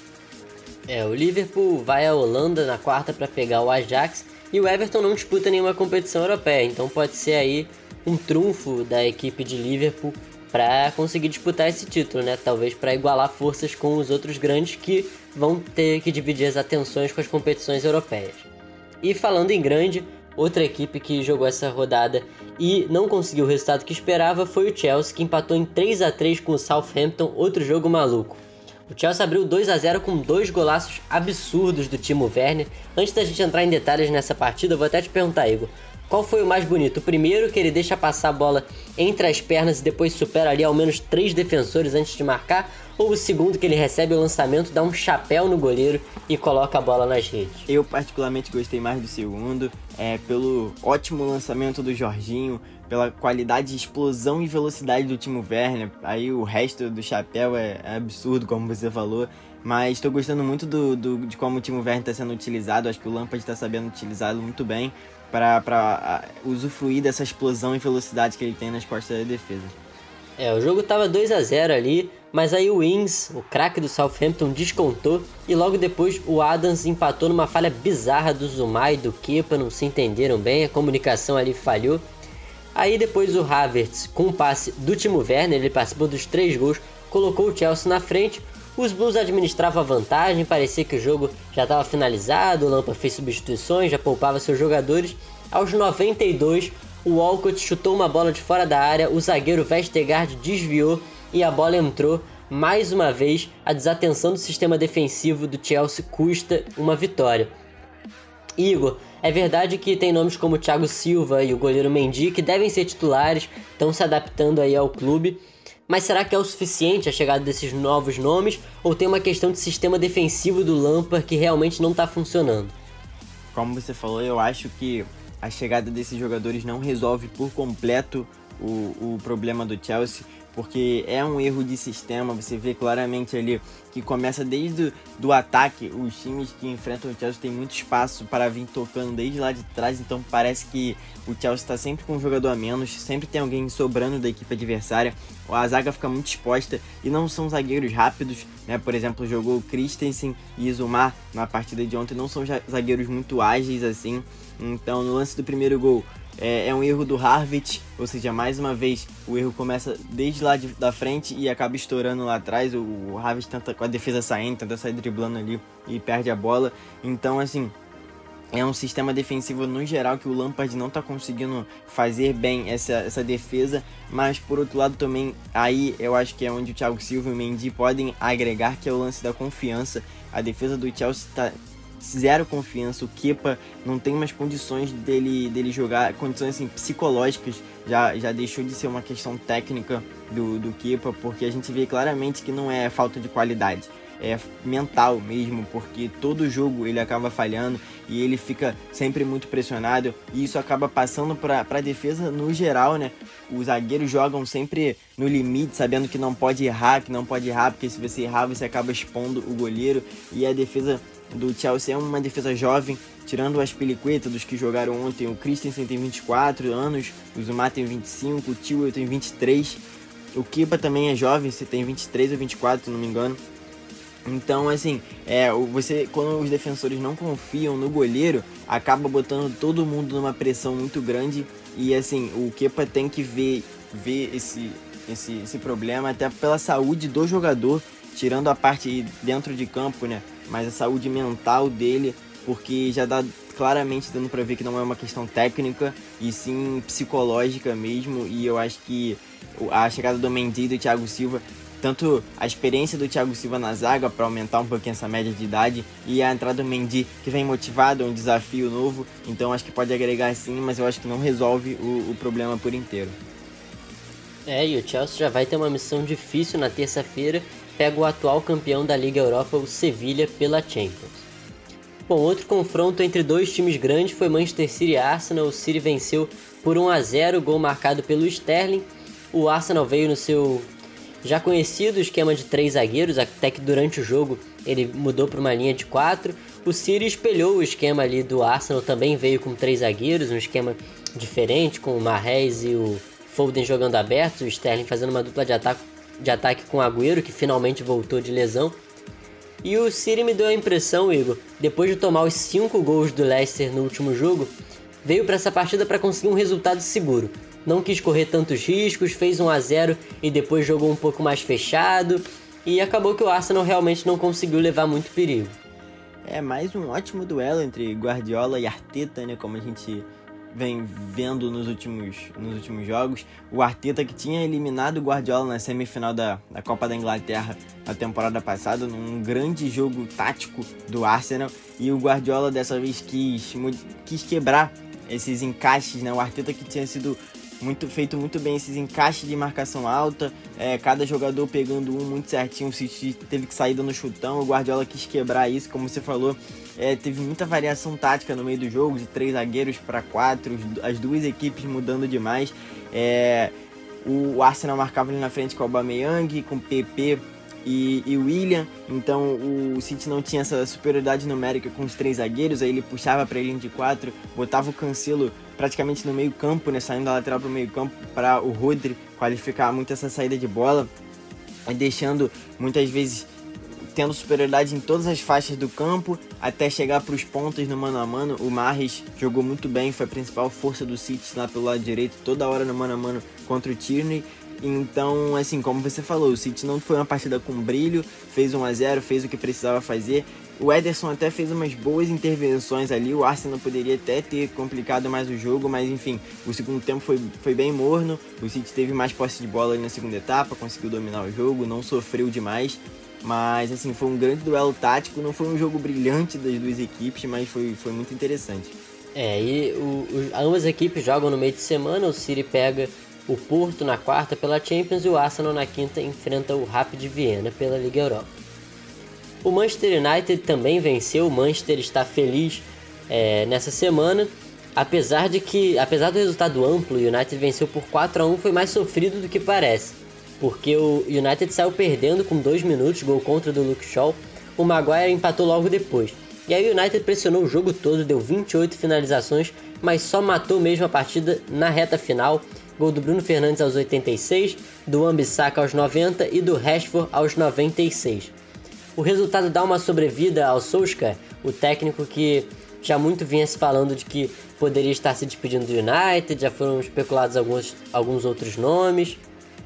O Liverpool vai à Holanda na quarta para pegar o Ajax, e o Everton não disputa nenhuma competição europeia, então pode ser aí um trunfo da equipe de Liverpool para conseguir disputar esse título, né? Talvez para igualar forças com os outros grandes que vão ter que dividir as atenções com as competições europeias. E falando em grande, outra equipe que jogou essa rodada e não conseguiu o resultado que esperava foi o Chelsea, que empatou em 3-3 com o Southampton, outro jogo maluco. O Chelsea abriu 2-0 com 2 golaços absurdos do Timo Werner. Antes da gente entrar em detalhes nessa partida, eu vou até te perguntar, Igor, qual foi o mais bonito? O primeiro, que ele deixa passar a bola entre as pernas e depois supera ali ao menos 3 defensores antes de marcar? Ou o segundo, que ele recebe o lançamento, dá um chapéu no goleiro e coloca a bola nas redes? Eu particularmente gostei mais do segundo, pelo ótimo lançamento do Jorginho, pela qualidade de explosão e velocidade do Timo Werner. Aí o resto do chapéu é absurdo, como você falou. Mas estou gostando muito de como o Timo Werner está sendo utilizado. Acho que o Lampard está sabendo utilizá-lo muito bem para usufruir dessa explosão e velocidade que ele tem nas costas da defesa. O jogo tava 2-0 ali, mas aí o Ings, o craque do Southampton, descontou e logo depois o Adams empatou numa falha bizarra do Zouma e do Kepa, não se entenderam bem, a comunicação ali falhou. Aí depois o Havertz, com o passe do Timo Werner, ele participou dos 3 gols, colocou o Chelsea na frente. Os Blues administravam a vantagem, parecia que o jogo já estava finalizado, o Lampard fez substituições, já poupava seus jogadores. Aos 92, o Walcott chutou uma bola de fora da área, o zagueiro Vestergaard desviou e a bola entrou. Mais uma vez, a desatenção do sistema defensivo do Chelsea custa uma vitória. Igor, é verdade que tem nomes como o Thiago Silva e o goleiro Mendy que devem ser titulares, estão se adaptando aí ao clube, mas será que é o suficiente a chegada desses novos nomes ou tem uma questão de sistema defensivo do Lampard que realmente não está funcionando? Como você falou, eu acho que a chegada desses jogadores não resolve por completo o problema do Chelsea, porque é um erro de sistema. Você vê claramente ali que começa desde do ataque. Os times que enfrentam o Chelsea têm muito espaço para vir tocando desde lá de trás, então parece que o Chelsea está sempre com um jogador a menos, sempre tem alguém sobrando da equipe adversária, a zaga fica muito exposta e não são zagueiros rápidos, né? Por exemplo, jogou Christensen e Zouma na partida de ontem, não são zagueiros muito ágeis assim. Então no lance do primeiro gol é um erro do Havertz, ou seja, mais uma vez o erro começa desde lá da frente e acaba estourando lá atrás. O Havertz tenta com a defesa saindo, tenta sair driblando ali e perde a bola. Então assim, é um sistema defensivo no geral que o Lampard não está conseguindo fazer bem essa defesa, mas por outro lado também, aí eu acho que é onde o Thiago Silva e o Mendy podem agregar, que é o lance da confiança. A defesa do Chelsea está zero confiança, o Kepa não tem mais condições dele jogar, condições assim, psicológicas, já deixou de ser uma questão técnica do Kepa, porque a gente vê claramente que não é falta de qualidade, é mental mesmo, porque todo jogo ele acaba falhando e ele fica sempre muito pressionado, e isso acaba passando para a defesa no geral, né? Os zagueiros jogam sempre no limite, sabendo que não pode errar, porque se você errar você acaba expondo o goleiro, e a defesa do Chelsea é uma defesa jovem, tirando o Azpilicueta, dos que jogaram ontem. O Christensen tem 24 anos, o Zouma tem 25, o Chilwell tem 23, o Kepa também é jovem, você tem 23 ou 24, se não me engano. Então, assim, quando os defensores não confiam no goleiro, acaba botando todo mundo numa pressão muito grande, e assim, o Kepa tem que ver esse problema, até pela saúde do jogador, tirando a parte dentro de campo, né? Mas a saúde mental dele, porque já dá claramente dando para ver que não é uma questão técnica e sim psicológica mesmo. E eu acho que a chegada do Mendy e do Thiago Silva, tanto a experiência do Thiago Silva na zaga para aumentar um pouquinho essa média de idade, e a entrada do Mendy que vem motivado, é um desafio novo, então acho que pode agregar sim, mas eu acho que não resolve o problema por inteiro. E o Chelsea já vai ter uma missão difícil na terça-feira, pega o atual campeão da Liga Europa, o Sevilha, pela Champions. Bom, outro confronto entre dois times grandes foi Manchester City e Arsenal. O City venceu por 1-0, gol marcado pelo Sterling. O Arsenal veio no seu já conhecido esquema de 3 zagueiros, até que durante o jogo ele mudou para uma linha de 4. O City espelhou o esquema ali do Arsenal, também veio com 3 zagueiros, um esquema diferente, com o Mahrez e o Foden jogando abertos, o Sterling fazendo uma dupla de ataque com o Agüero, que finalmente voltou de lesão. E o City me deu a impressão, Igor, depois de tomar os 5 gols do Leicester no último jogo, veio para essa partida para conseguir um resultado seguro. Não quis correr tantos riscos, fez 1-0 e depois jogou um pouco mais fechado, e acabou que o Arsenal realmente não conseguiu levar muito perigo. É mais um ótimo duelo entre Guardiola e Arteta, né, como a gente vem vendo nos últimos jogos. O Arteta, que tinha eliminado o Guardiola na semifinal da Copa da Inglaterra na temporada passada, num grande jogo tático do Arsenal, e o Guardiola dessa vez quis quebrar esses encaixes, né? O Arteta, que tinha sido feito muito bem esses encaixes de marcação alta, cada jogador pegando muito certinho, o City teve que sair dando chutão, o Guardiola quis quebrar isso, como você falou. Teve muita variação tática no meio do jogo, de 3 zagueiros para 4, as duas equipes mudando demais. O Arsenal marcava ali na frente com o Aubameyang, com o PP e o Willian, então o City não tinha essa superioridade numérica com os 3 zagueiros, aí ele puxava para a linha de 4, botava o Cancelo praticamente no meio campo, né, saindo da lateral para o meio campo, para o Rodri qualificar muito essa saída de bola. deixando muitas vezes tendo superioridade em todas as faixas do campo, até chegar para os pontos no mano a mano. O Mahrez jogou muito bem, foi a principal força do City lá pelo lado direito, toda hora no mano a mano contra o Tierney. Então, assim, como você falou, o City não foi uma partida com brilho, fez 1-0, fez o que precisava fazer. O Ederson até fez umas boas intervenções ali, o Arsenal poderia até ter complicado mais o jogo, mas enfim, o segundo tempo foi bem morno, o City teve mais posse de bola ali na segunda etapa, conseguiu dominar o jogo, não sofreu demais. Mas assim, foi um grande duelo tático, não foi um jogo brilhante das duas equipes, mas foi muito interessante. Ambas as equipes jogam no meio de semana, o City pega o Porto na quarta pela Champions e o Arsenal na quinta enfrenta o Rapid Viena pela Liga Europa. O Manchester United também venceu, o Manchester está feliz nessa semana, apesar do resultado amplo, o United venceu por 4-1, foi mais sofrido do que parece. Porque o United saiu perdendo com 2 minutos, gol contra do Luke Shaw, o Maguire empatou logo depois. E aí o United pressionou o jogo todo, deu 28 finalizações, mas só matou mesmo a partida na reta final. Gol do Bruno Fernandes aos 86, do Wan-Bissaka aos 90 e do Rashford aos 96. O resultado dá uma sobrevida ao Solskjaer, o técnico que já muito vinha se falando de que poderia estar se despedindo do United, já foram especulados alguns outros nomes.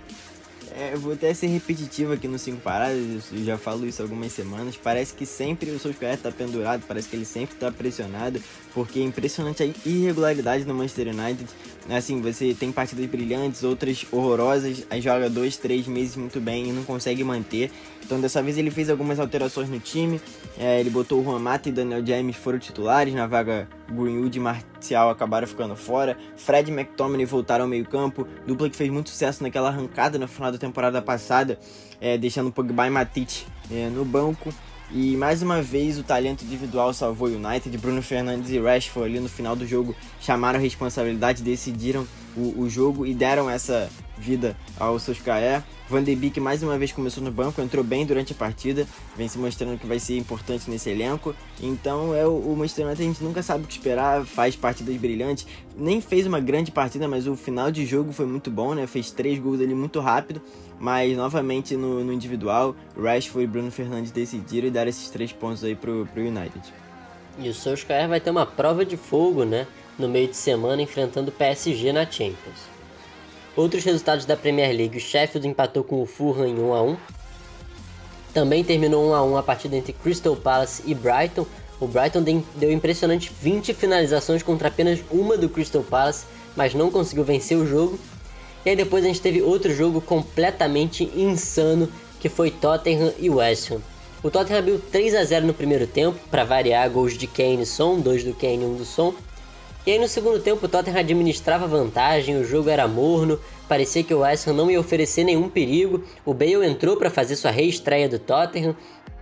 Eu vou até ser repetitivo aqui no 5 Paradas, eu já falo isso há algumas semanas. Parece que sempre o Solskjaer está pendurado, parece que ele sempre está pressionado, porque é impressionante a irregularidade no Manchester United. Assim, você tem partidas brilhantes, outras horrorosas, aí joga 2-3 meses muito bem e não consegue manter. Então dessa vez ele fez algumas alterações no time, ele botou o Juan Mata e Daniel James foram titulares, na vaga Greenwood e Martial acabaram ficando fora. Fred e McTominay voltaram ao meio campo, dupla que fez muito sucesso naquela arrancada no final da temporada passada, deixando Pogba e Matic no banco. E mais uma vez o talento individual salvou o United. Bruno Fernandes e Rashford ali no final do jogo chamaram a responsabilidade, decidiram o jogo e deram essa vida ao Solskjaer. Van de Beek mais uma vez começou no banco, entrou bem durante a partida, vem se mostrando que vai ser importante nesse elenco. Então o Manchester United, a gente nunca sabe o que esperar, faz partidas brilhantes, nem fez uma grande partida, mas o final de jogo foi muito bom, né? Fez 3 gols ali muito rápido, mas novamente no individual, Rashford e Bruno Fernandes decidiram e deram esses 3 pontos aí pro United. E o Solskjaer vai ter uma prova de fogo, né? No meio de semana, enfrentando o PSG na Champions. Outros resultados da Premier League: o Sheffield empatou com o Fulham em 1-1. Também terminou 1-1 a partida entre Crystal Palace e Brighton. O Brighton deu impressionante 20 finalizações contra apenas uma do Crystal Palace, mas não conseguiu vencer o jogo. E aí depois a gente teve outro jogo completamente insano, que foi Tottenham e West Ham. O Tottenham abriu 3-0 no primeiro tempo, para variar, gols de Kane e Son, 2 do Kane e 1 do Son. E aí no segundo tempo o Tottenham administrava vantagem, o jogo era morno, parecia que o West Ham não ia oferecer nenhum perigo. O Bale entrou para fazer sua reestreia do Tottenham.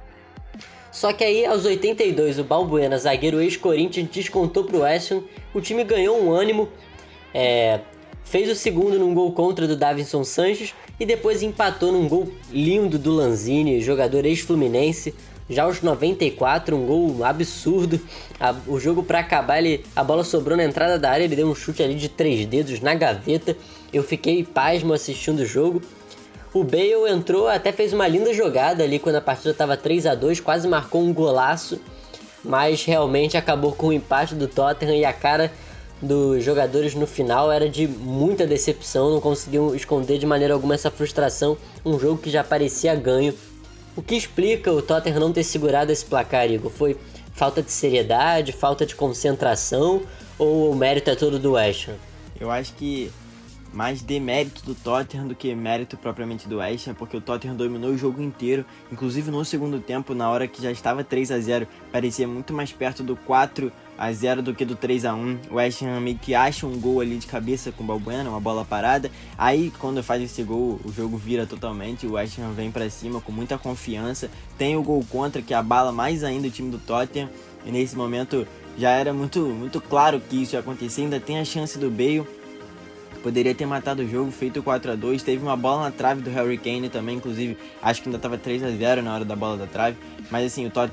Só que aí aos 82 o Balbuena, zagueiro ex-Corinthians, descontou para o West Ham. O time ganhou um ânimo, fez o segundo num gol contra do Davinson Sanchez e depois empatou num gol lindo do Lanzini, jogador ex-Fluminense. Já aos 94, um gol absurdo. O jogo para acabar, a bola sobrou na entrada da área, ele deu um chute ali de 3 dedos na gaveta. Eu fiquei pasmo assistindo o jogo. O Bale entrou, até fez uma linda jogada ali quando a partida estava 3-2, quase marcou um golaço, mas realmente acabou com o empate do Tottenham e a cara dos jogadores no final era de muita decepção, não conseguiam esconder de maneira alguma essa frustração, um jogo que já parecia ganho. O que explica o Tottenham não ter segurado esse placar, Igor? Foi falta de seriedade, falta de concentração ou o mérito é todo do West Ham? Eu acho que mais demérito do Tottenham do que mérito propriamente do West Ham, porque o Tottenham dominou o jogo inteiro, inclusive no segundo tempo, na hora que já estava 3-0, parecia muito mais perto do 4-0 do que do 3-1. O West Ham meio que acha um gol ali de cabeça com o Balbuena, uma bola parada, aí quando faz esse gol, o jogo vira totalmente, o West Ham vem pra cima com muita confiança, tem o gol contra que abala mais ainda o time do Tottenham, e nesse momento já era muito claro que isso ia acontecer, ainda tem a chance do Bale, poderia ter matado o jogo, feito 4-2, teve uma bola na trave do Harry Kane também, inclusive, acho que ainda estava 3-0 na hora da bola da trave, mas assim, o Tottenham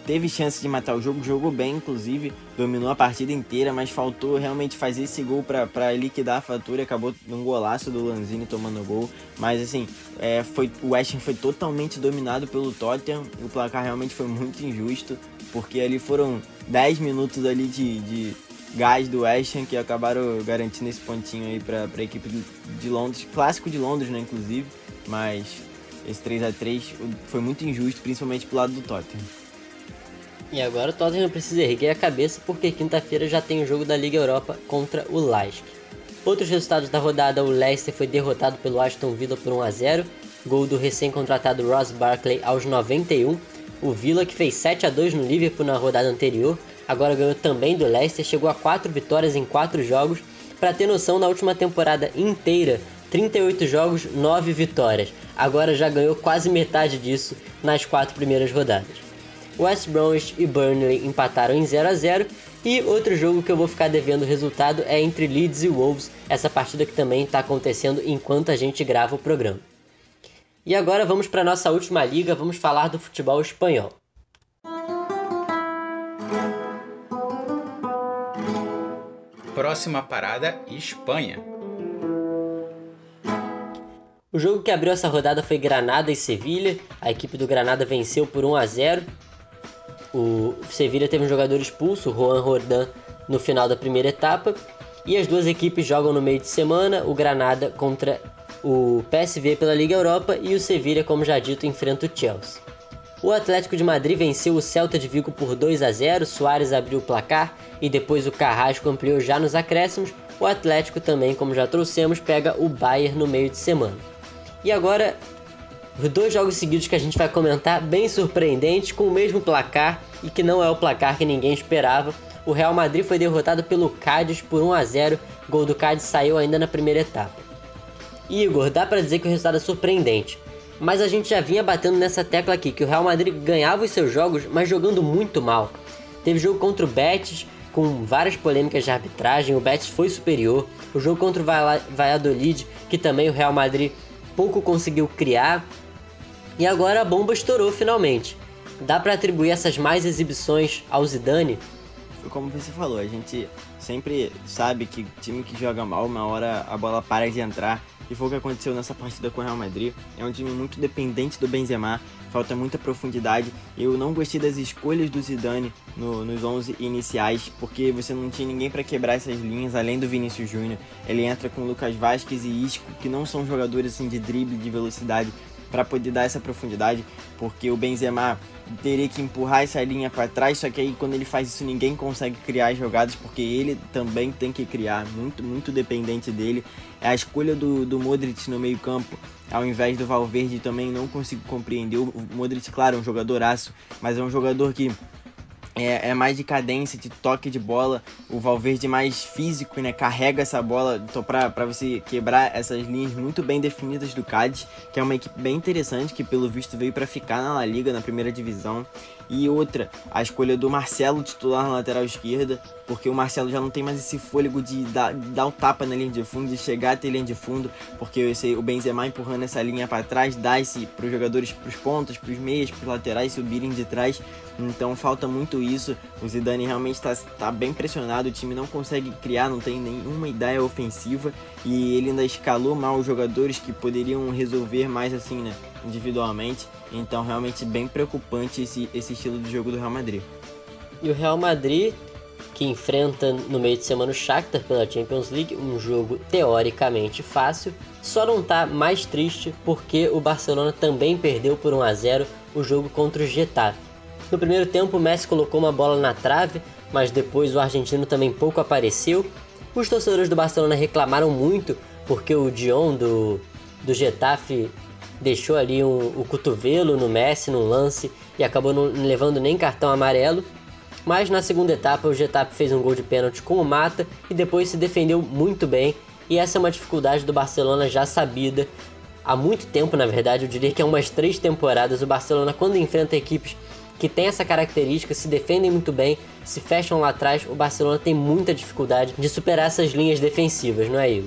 teve chance de matar o jogo, jogou bem, inclusive, dominou a partida inteira, mas faltou realmente fazer esse gol para liquidar a fatura, acabou num golaço do Lanzini tomando gol, mas assim, o West Ham foi totalmente dominado pelo Tottenham, o placar realmente foi muito injusto, porque ali foram 10 minutos ali de gás do West Ham que acabaram garantindo esse pontinho aí para a equipe de Londres, clássico de Londres, né, inclusive, mas esse 3-3 foi muito injusto, principalmente pro lado do Tottenham. E agora o Tottenham precisa erguer a cabeça porque quinta-feira já tem o jogo da Liga Europa contra o Lask. Outros resultados da rodada: o Leicester foi derrotado pelo Aston Villa por 1-0, gol do recém-contratado Ross Barkley aos 91. O Villa, que fez 7-2 no Liverpool na rodada anterior, agora ganhou também do Leicester, chegou a 4 vitórias em 4 jogos. Para ter noção, na última temporada inteira, 38 jogos, 9 vitórias. Agora já ganhou quase metade disso nas 4 primeiras rodadas. West Bromwich e Burnley empataram em 0-0. E outro jogo que eu vou ficar devendo o resultado é entre Leeds e Wolves, essa partida que também está acontecendo enquanto a gente grava o programa. E agora vamos para a nossa última liga, vamos falar do futebol espanhol. Próxima parada, Espanha. O jogo que abriu essa rodada foi Granada e Sevilha. A equipe do Granada venceu por 1-0. O Sevilha teve um jogador expulso, o Juan Roldán, no final da primeira etapa. E as duas equipes jogam no meio de semana, o Granada contra o PSV pela Liga Europa e o Sevilha, como já dito, enfrenta o Chelsea. O Atlético de Madrid venceu o Celta de Vigo por 2-0, Suárez abriu o placar e depois o Carrasco ampliou já nos acréscimos. O Atlético também, como já trouxemos, pega o Bayern no meio de semana. E agora, os 2 jogos seguidos que a gente vai comentar, bem surpreendentes, com o mesmo placar e que não é o placar que ninguém esperava. O Real Madrid foi derrotado pelo Cádiz por 1-0, gol do Cádiz saiu ainda na primeira etapa. Igor, dá pra dizer que o resultado é surpreendente, mas a gente já vinha batendo nessa tecla aqui, que o Real Madrid ganhava os seus jogos, mas jogando muito mal. Teve jogo contra o Betis, com várias polêmicas de arbitragem, o Betis foi superior. O jogo contra o Valladolid, que também o Real Madrid pouco conseguiu criar. E agora a bomba estourou finalmente. Dá pra atribuir essas mais exibições ao Zidane? Como você falou, a gente sempre sabe que time que joga mal, uma hora a bola para de entrar. E foi o que aconteceu nessa partida com o Real Madrid. É um time muito dependente do Benzema, falta muita profundidade. Eu não gostei das escolhas do Zidane nos 11 iniciais, porque você não tinha ninguém para quebrar essas linhas, além do Vinícius Júnior. Ele entra com Lucas Vázquez e Isco, que não são jogadores assim, de drible, de velocidade, para poder dar essa profundidade, porque o Benzema teria que empurrar essa linha para trás, só que aí quando ele faz isso ninguém consegue criar as jogadas, porque ele também tem que criar, muito dependente dele. A escolha do Modric no meio campo, ao invés do Valverde, também não consigo compreender. O Modric, claro, é um jogadoraço, mas é um jogador que é mais de cadência, de toque de bola. O Valverde mais físico, né? Carrega essa bola para você quebrar essas linhas muito bem definidas do Cádiz, que é uma equipe bem interessante, que pelo visto veio para ficar na La Liga, na primeira divisão. E outra, a escolha do Marcelo titular na lateral esquerda, porque o Marcelo já não tem mais esse fôlego de dar o tapa na linha de fundo, de chegar até a linha de fundo, porque o Benzema empurrando essa linha para trás, dá esse para os jogadores, para os pontas, para os meias, para os laterais subirem de trás. Então falta muito isso. O Zidane realmente está bem pressionado, o time não consegue criar, não tem nenhuma ideia ofensiva, e ele ainda escalou mal os jogadores que poderiam resolver mais assim, né, individualmente. Então realmente bem preocupante esse estilo de jogo do Real Madrid. E o Real Madrid, que enfrenta no meio de semana o Shakhtar pela Champions League, um jogo teoricamente fácil, só não tá mais triste porque o Barcelona também perdeu por 1-0 o jogo contra o Getafe. No primeiro tempo o Messi colocou uma bola na trave, mas depois o argentino também pouco apareceu. Os torcedores do Barcelona reclamaram muito porque o Dion do Getafe deixou ali o cotovelo no Messi no lance e acabou não levando nem cartão amarelo. Mas na segunda etapa o Getafe fez um gol de pênalti com o Mata e depois se defendeu muito bem, e essa é uma dificuldade do Barcelona já sabida há muito tempo. Na verdade eu diria que há umas 3 temporadas. O Barcelona, quando enfrenta equipes que tem essa característica, se defendem muito bem, se fecham lá atrás, o Barcelona tem muita dificuldade de superar essas linhas defensivas, não é, Igor?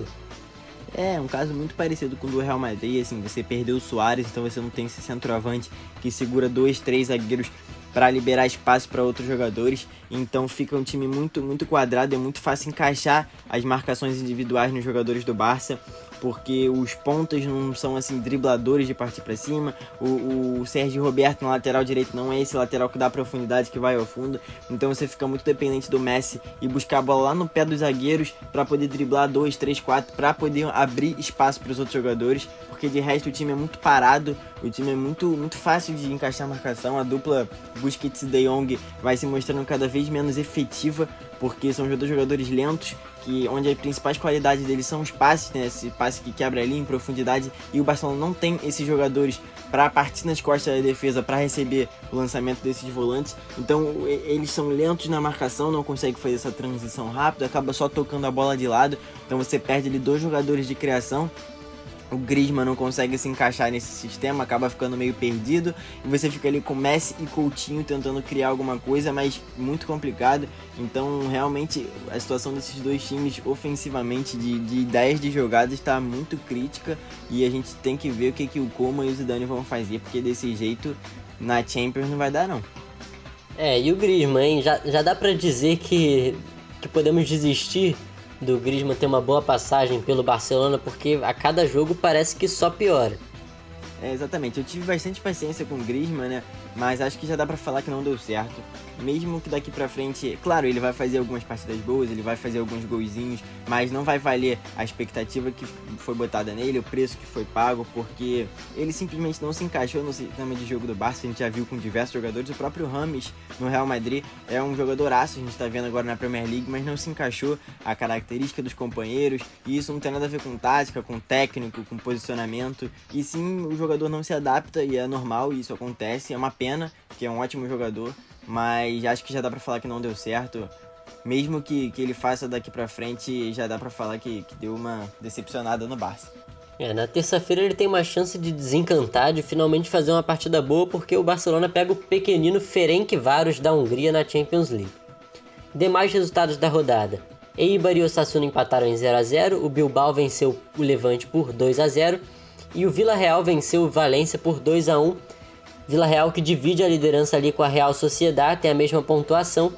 É um caso muito parecido com o do Real Madrid, assim, você perdeu o Suárez, então você não tem esse centroavante que segura 2, 3 zagueiros para liberar espaço para outros jogadores. Então fica um time muito quadrado, é muito fácil encaixar as marcações individuais nos jogadores do Barça, porque os pontas não são assim dribladores de partir para cima. O Sérgio Roberto na lateral direito não é esse lateral que dá profundidade, que vai ao fundo. Então você fica muito dependente do Messi e buscar a bola lá no pé dos zagueiros para poder driblar 2, 3, 4, para poder abrir espaço para os outros jogadores, porque de resto o time é muito parado, o time é muito fácil de encaixar a marcação. A dupla Busquets e De Jong vai se mostrando cada vez menos efetiva, porque são dois jogadores lentos, onde as principais qualidades deles são os passes, né? Esse passe que quebra ali em profundidade, e o Barcelona não tem esses jogadores para partir nas costas da defesa para receber o lançamento desses volantes. Então eles são lentos na marcação, não conseguem fazer essa transição rápida, acaba só tocando a bola de lado, então você perde ali 2 jogadores de criação. O Griezmann não consegue se encaixar nesse sistema, acaba ficando meio perdido, e você fica ali com Messi e Coutinho tentando criar alguma coisa, mas muito complicado. Então realmente a situação desses dois times ofensivamente, de ideias de jogadas, está muito crítica, e a gente tem que ver o que o Koeman e o Zidane vão fazer, porque desse jeito na Champions não vai dar não. E o Griezmann, hein? Já dá pra dizer que podemos desistir do Griezmann ter uma boa passagem pelo Barcelona, porque a cada jogo parece que só piora. Exatamente, eu tive bastante paciência com o Griezmann, né? Mas acho que já dá pra falar que não deu certo. Mesmo que daqui pra frente, claro, ele vai fazer algumas partidas boas, ele vai fazer alguns golzinhos, mas não vai valer a expectativa que foi botada nele, o preço que foi pago, porque ele simplesmente não se encaixou no sistema de jogo do Barça. A gente já viu com diversos jogadores. O próprio Rames no Real Madrid é um jogadoraço, a gente tá vendo agora na Premier League, mas não se encaixou a característica dos companheiros, e isso não tem nada a ver com tática, com técnico, com posicionamento, e sim, o jogador não se adapta, e é normal, e isso acontece. É uma pena, que é um ótimo jogador, mas acho que já dá pra falar que não deu certo. Mesmo que ele faça daqui pra frente, já dá pra falar que deu uma decepcionada no Barça. Na terça-feira ele tem uma chance de desencantar, de finalmente fazer uma partida boa, porque o Barcelona pega o pequenino Ferencváros da Hungria na Champions League. Demais resultados da rodada: Eibar e Osasuna empataram em 0-0, o Bilbao venceu o Levante por 2-0 e o Villarreal venceu o Valência por 2-1. Villarreal que divide a liderança ali com a Real Sociedad, tem a mesma pontuação.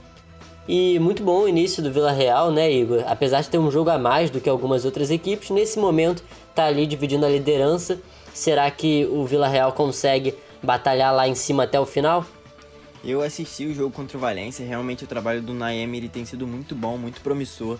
E muito bom o início do Villarreal, né, Igor? Apesar de ter um jogo a mais do que algumas outras equipes, nesse momento está ali dividindo a liderança. Será que o Villarreal consegue batalhar lá em cima até o final? Eu assisti o jogo contra o Valência, realmente o trabalho do Unai Emery tem sido muito bom, muito promissor.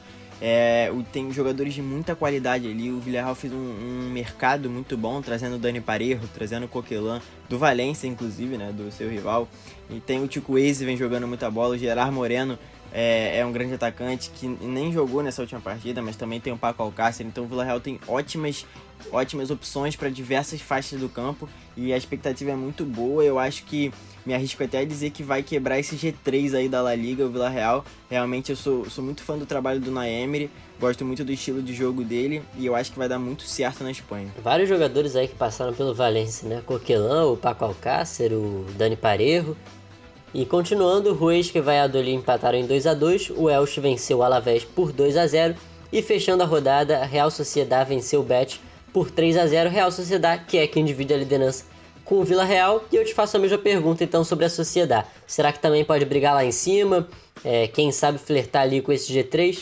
Tem jogadores de muita qualidade ali. O Villarreal fez um mercado muito bom, trazendo o Dani Parejo, trazendo o Coquelin, do Valência inclusive, né, do seu rival. E tem o Chukwueze, vem jogando muita bola. O Gerard Moreno é um grande atacante que nem jogou nessa última partida, mas também tem o Paco Alcácer. Então o Villarreal tem ótimas opções para diversas faixas do campo, e a expectativa é muito boa. Eu acho que me arrisco até a dizer que vai quebrar esse G3 aí da La Liga, o Villarreal. Realmente eu sou muito fã do trabalho do Unai Emery, gosto muito do estilo de jogo dele, e eu acho que vai dar muito certo na Espanha. Vários jogadores aí que passaram pelo Valência, né? Coquelin, o Paco Alcácer, o Dani Parejo. E continuando, o Huesca e Valladolid empataram em 2-2, o Elche venceu o Alavés por 2-0, e fechando a rodada, a Real Sociedad venceu o Betis por 3-0, Real Sociedad, que é quem divide a liderança com o Villarreal. E eu te faço a mesma pergunta então sobre a Sociedad. Será que também pode brigar lá em cima? Quem sabe flertar ali com esse G3?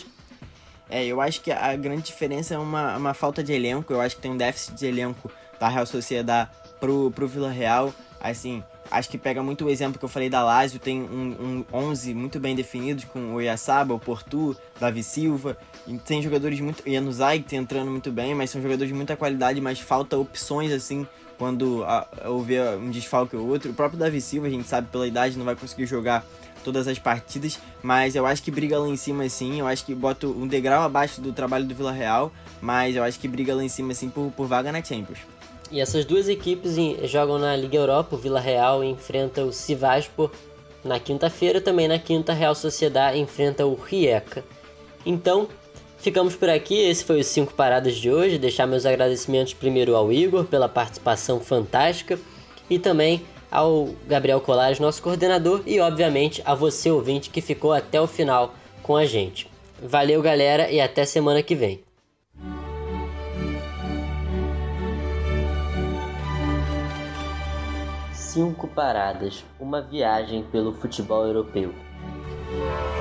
Eu acho que a grande diferença é uma falta de elenco. Eu acho que tem um déficit de elenco da Real Sociedad pro Villarreal. Assim, acho que pega muito o exemplo que eu falei da Lazio, tem um 11 muito bem definidos, com o Oyarzabal, o Portu, Davi Silva, e tem jogadores muito... Januzaj que tá entrando muito bem, mas são jogadores de muita qualidade, mas falta opções, assim, quando houver um desfalque ou outro. O próprio Davi Silva, a gente sabe, pela idade, não vai conseguir jogar todas as partidas, mas eu acho que briga lá em cima, sim. Eu acho que bota um degrau abaixo do trabalho do Villarreal, mas eu acho que briga lá em cima, sim, por vaga na Champions. E essas duas equipes jogam na Liga Europa. O Villarreal enfrenta o Sivasspor na quinta-feira. Também na quinta, a Real Sociedad enfrenta o Rijeka. Então, ficamos por aqui. Esse foi os 5 paradas de hoje. Deixar meus agradecimentos primeiro ao Igor pela participação fantástica, e também ao Gabriel Colares, nosso coordenador, e obviamente a você, ouvinte, que ficou até o final com a gente. Valeu, galera, e até semana que vem. 5 paradas, uma viagem pelo futebol europeu.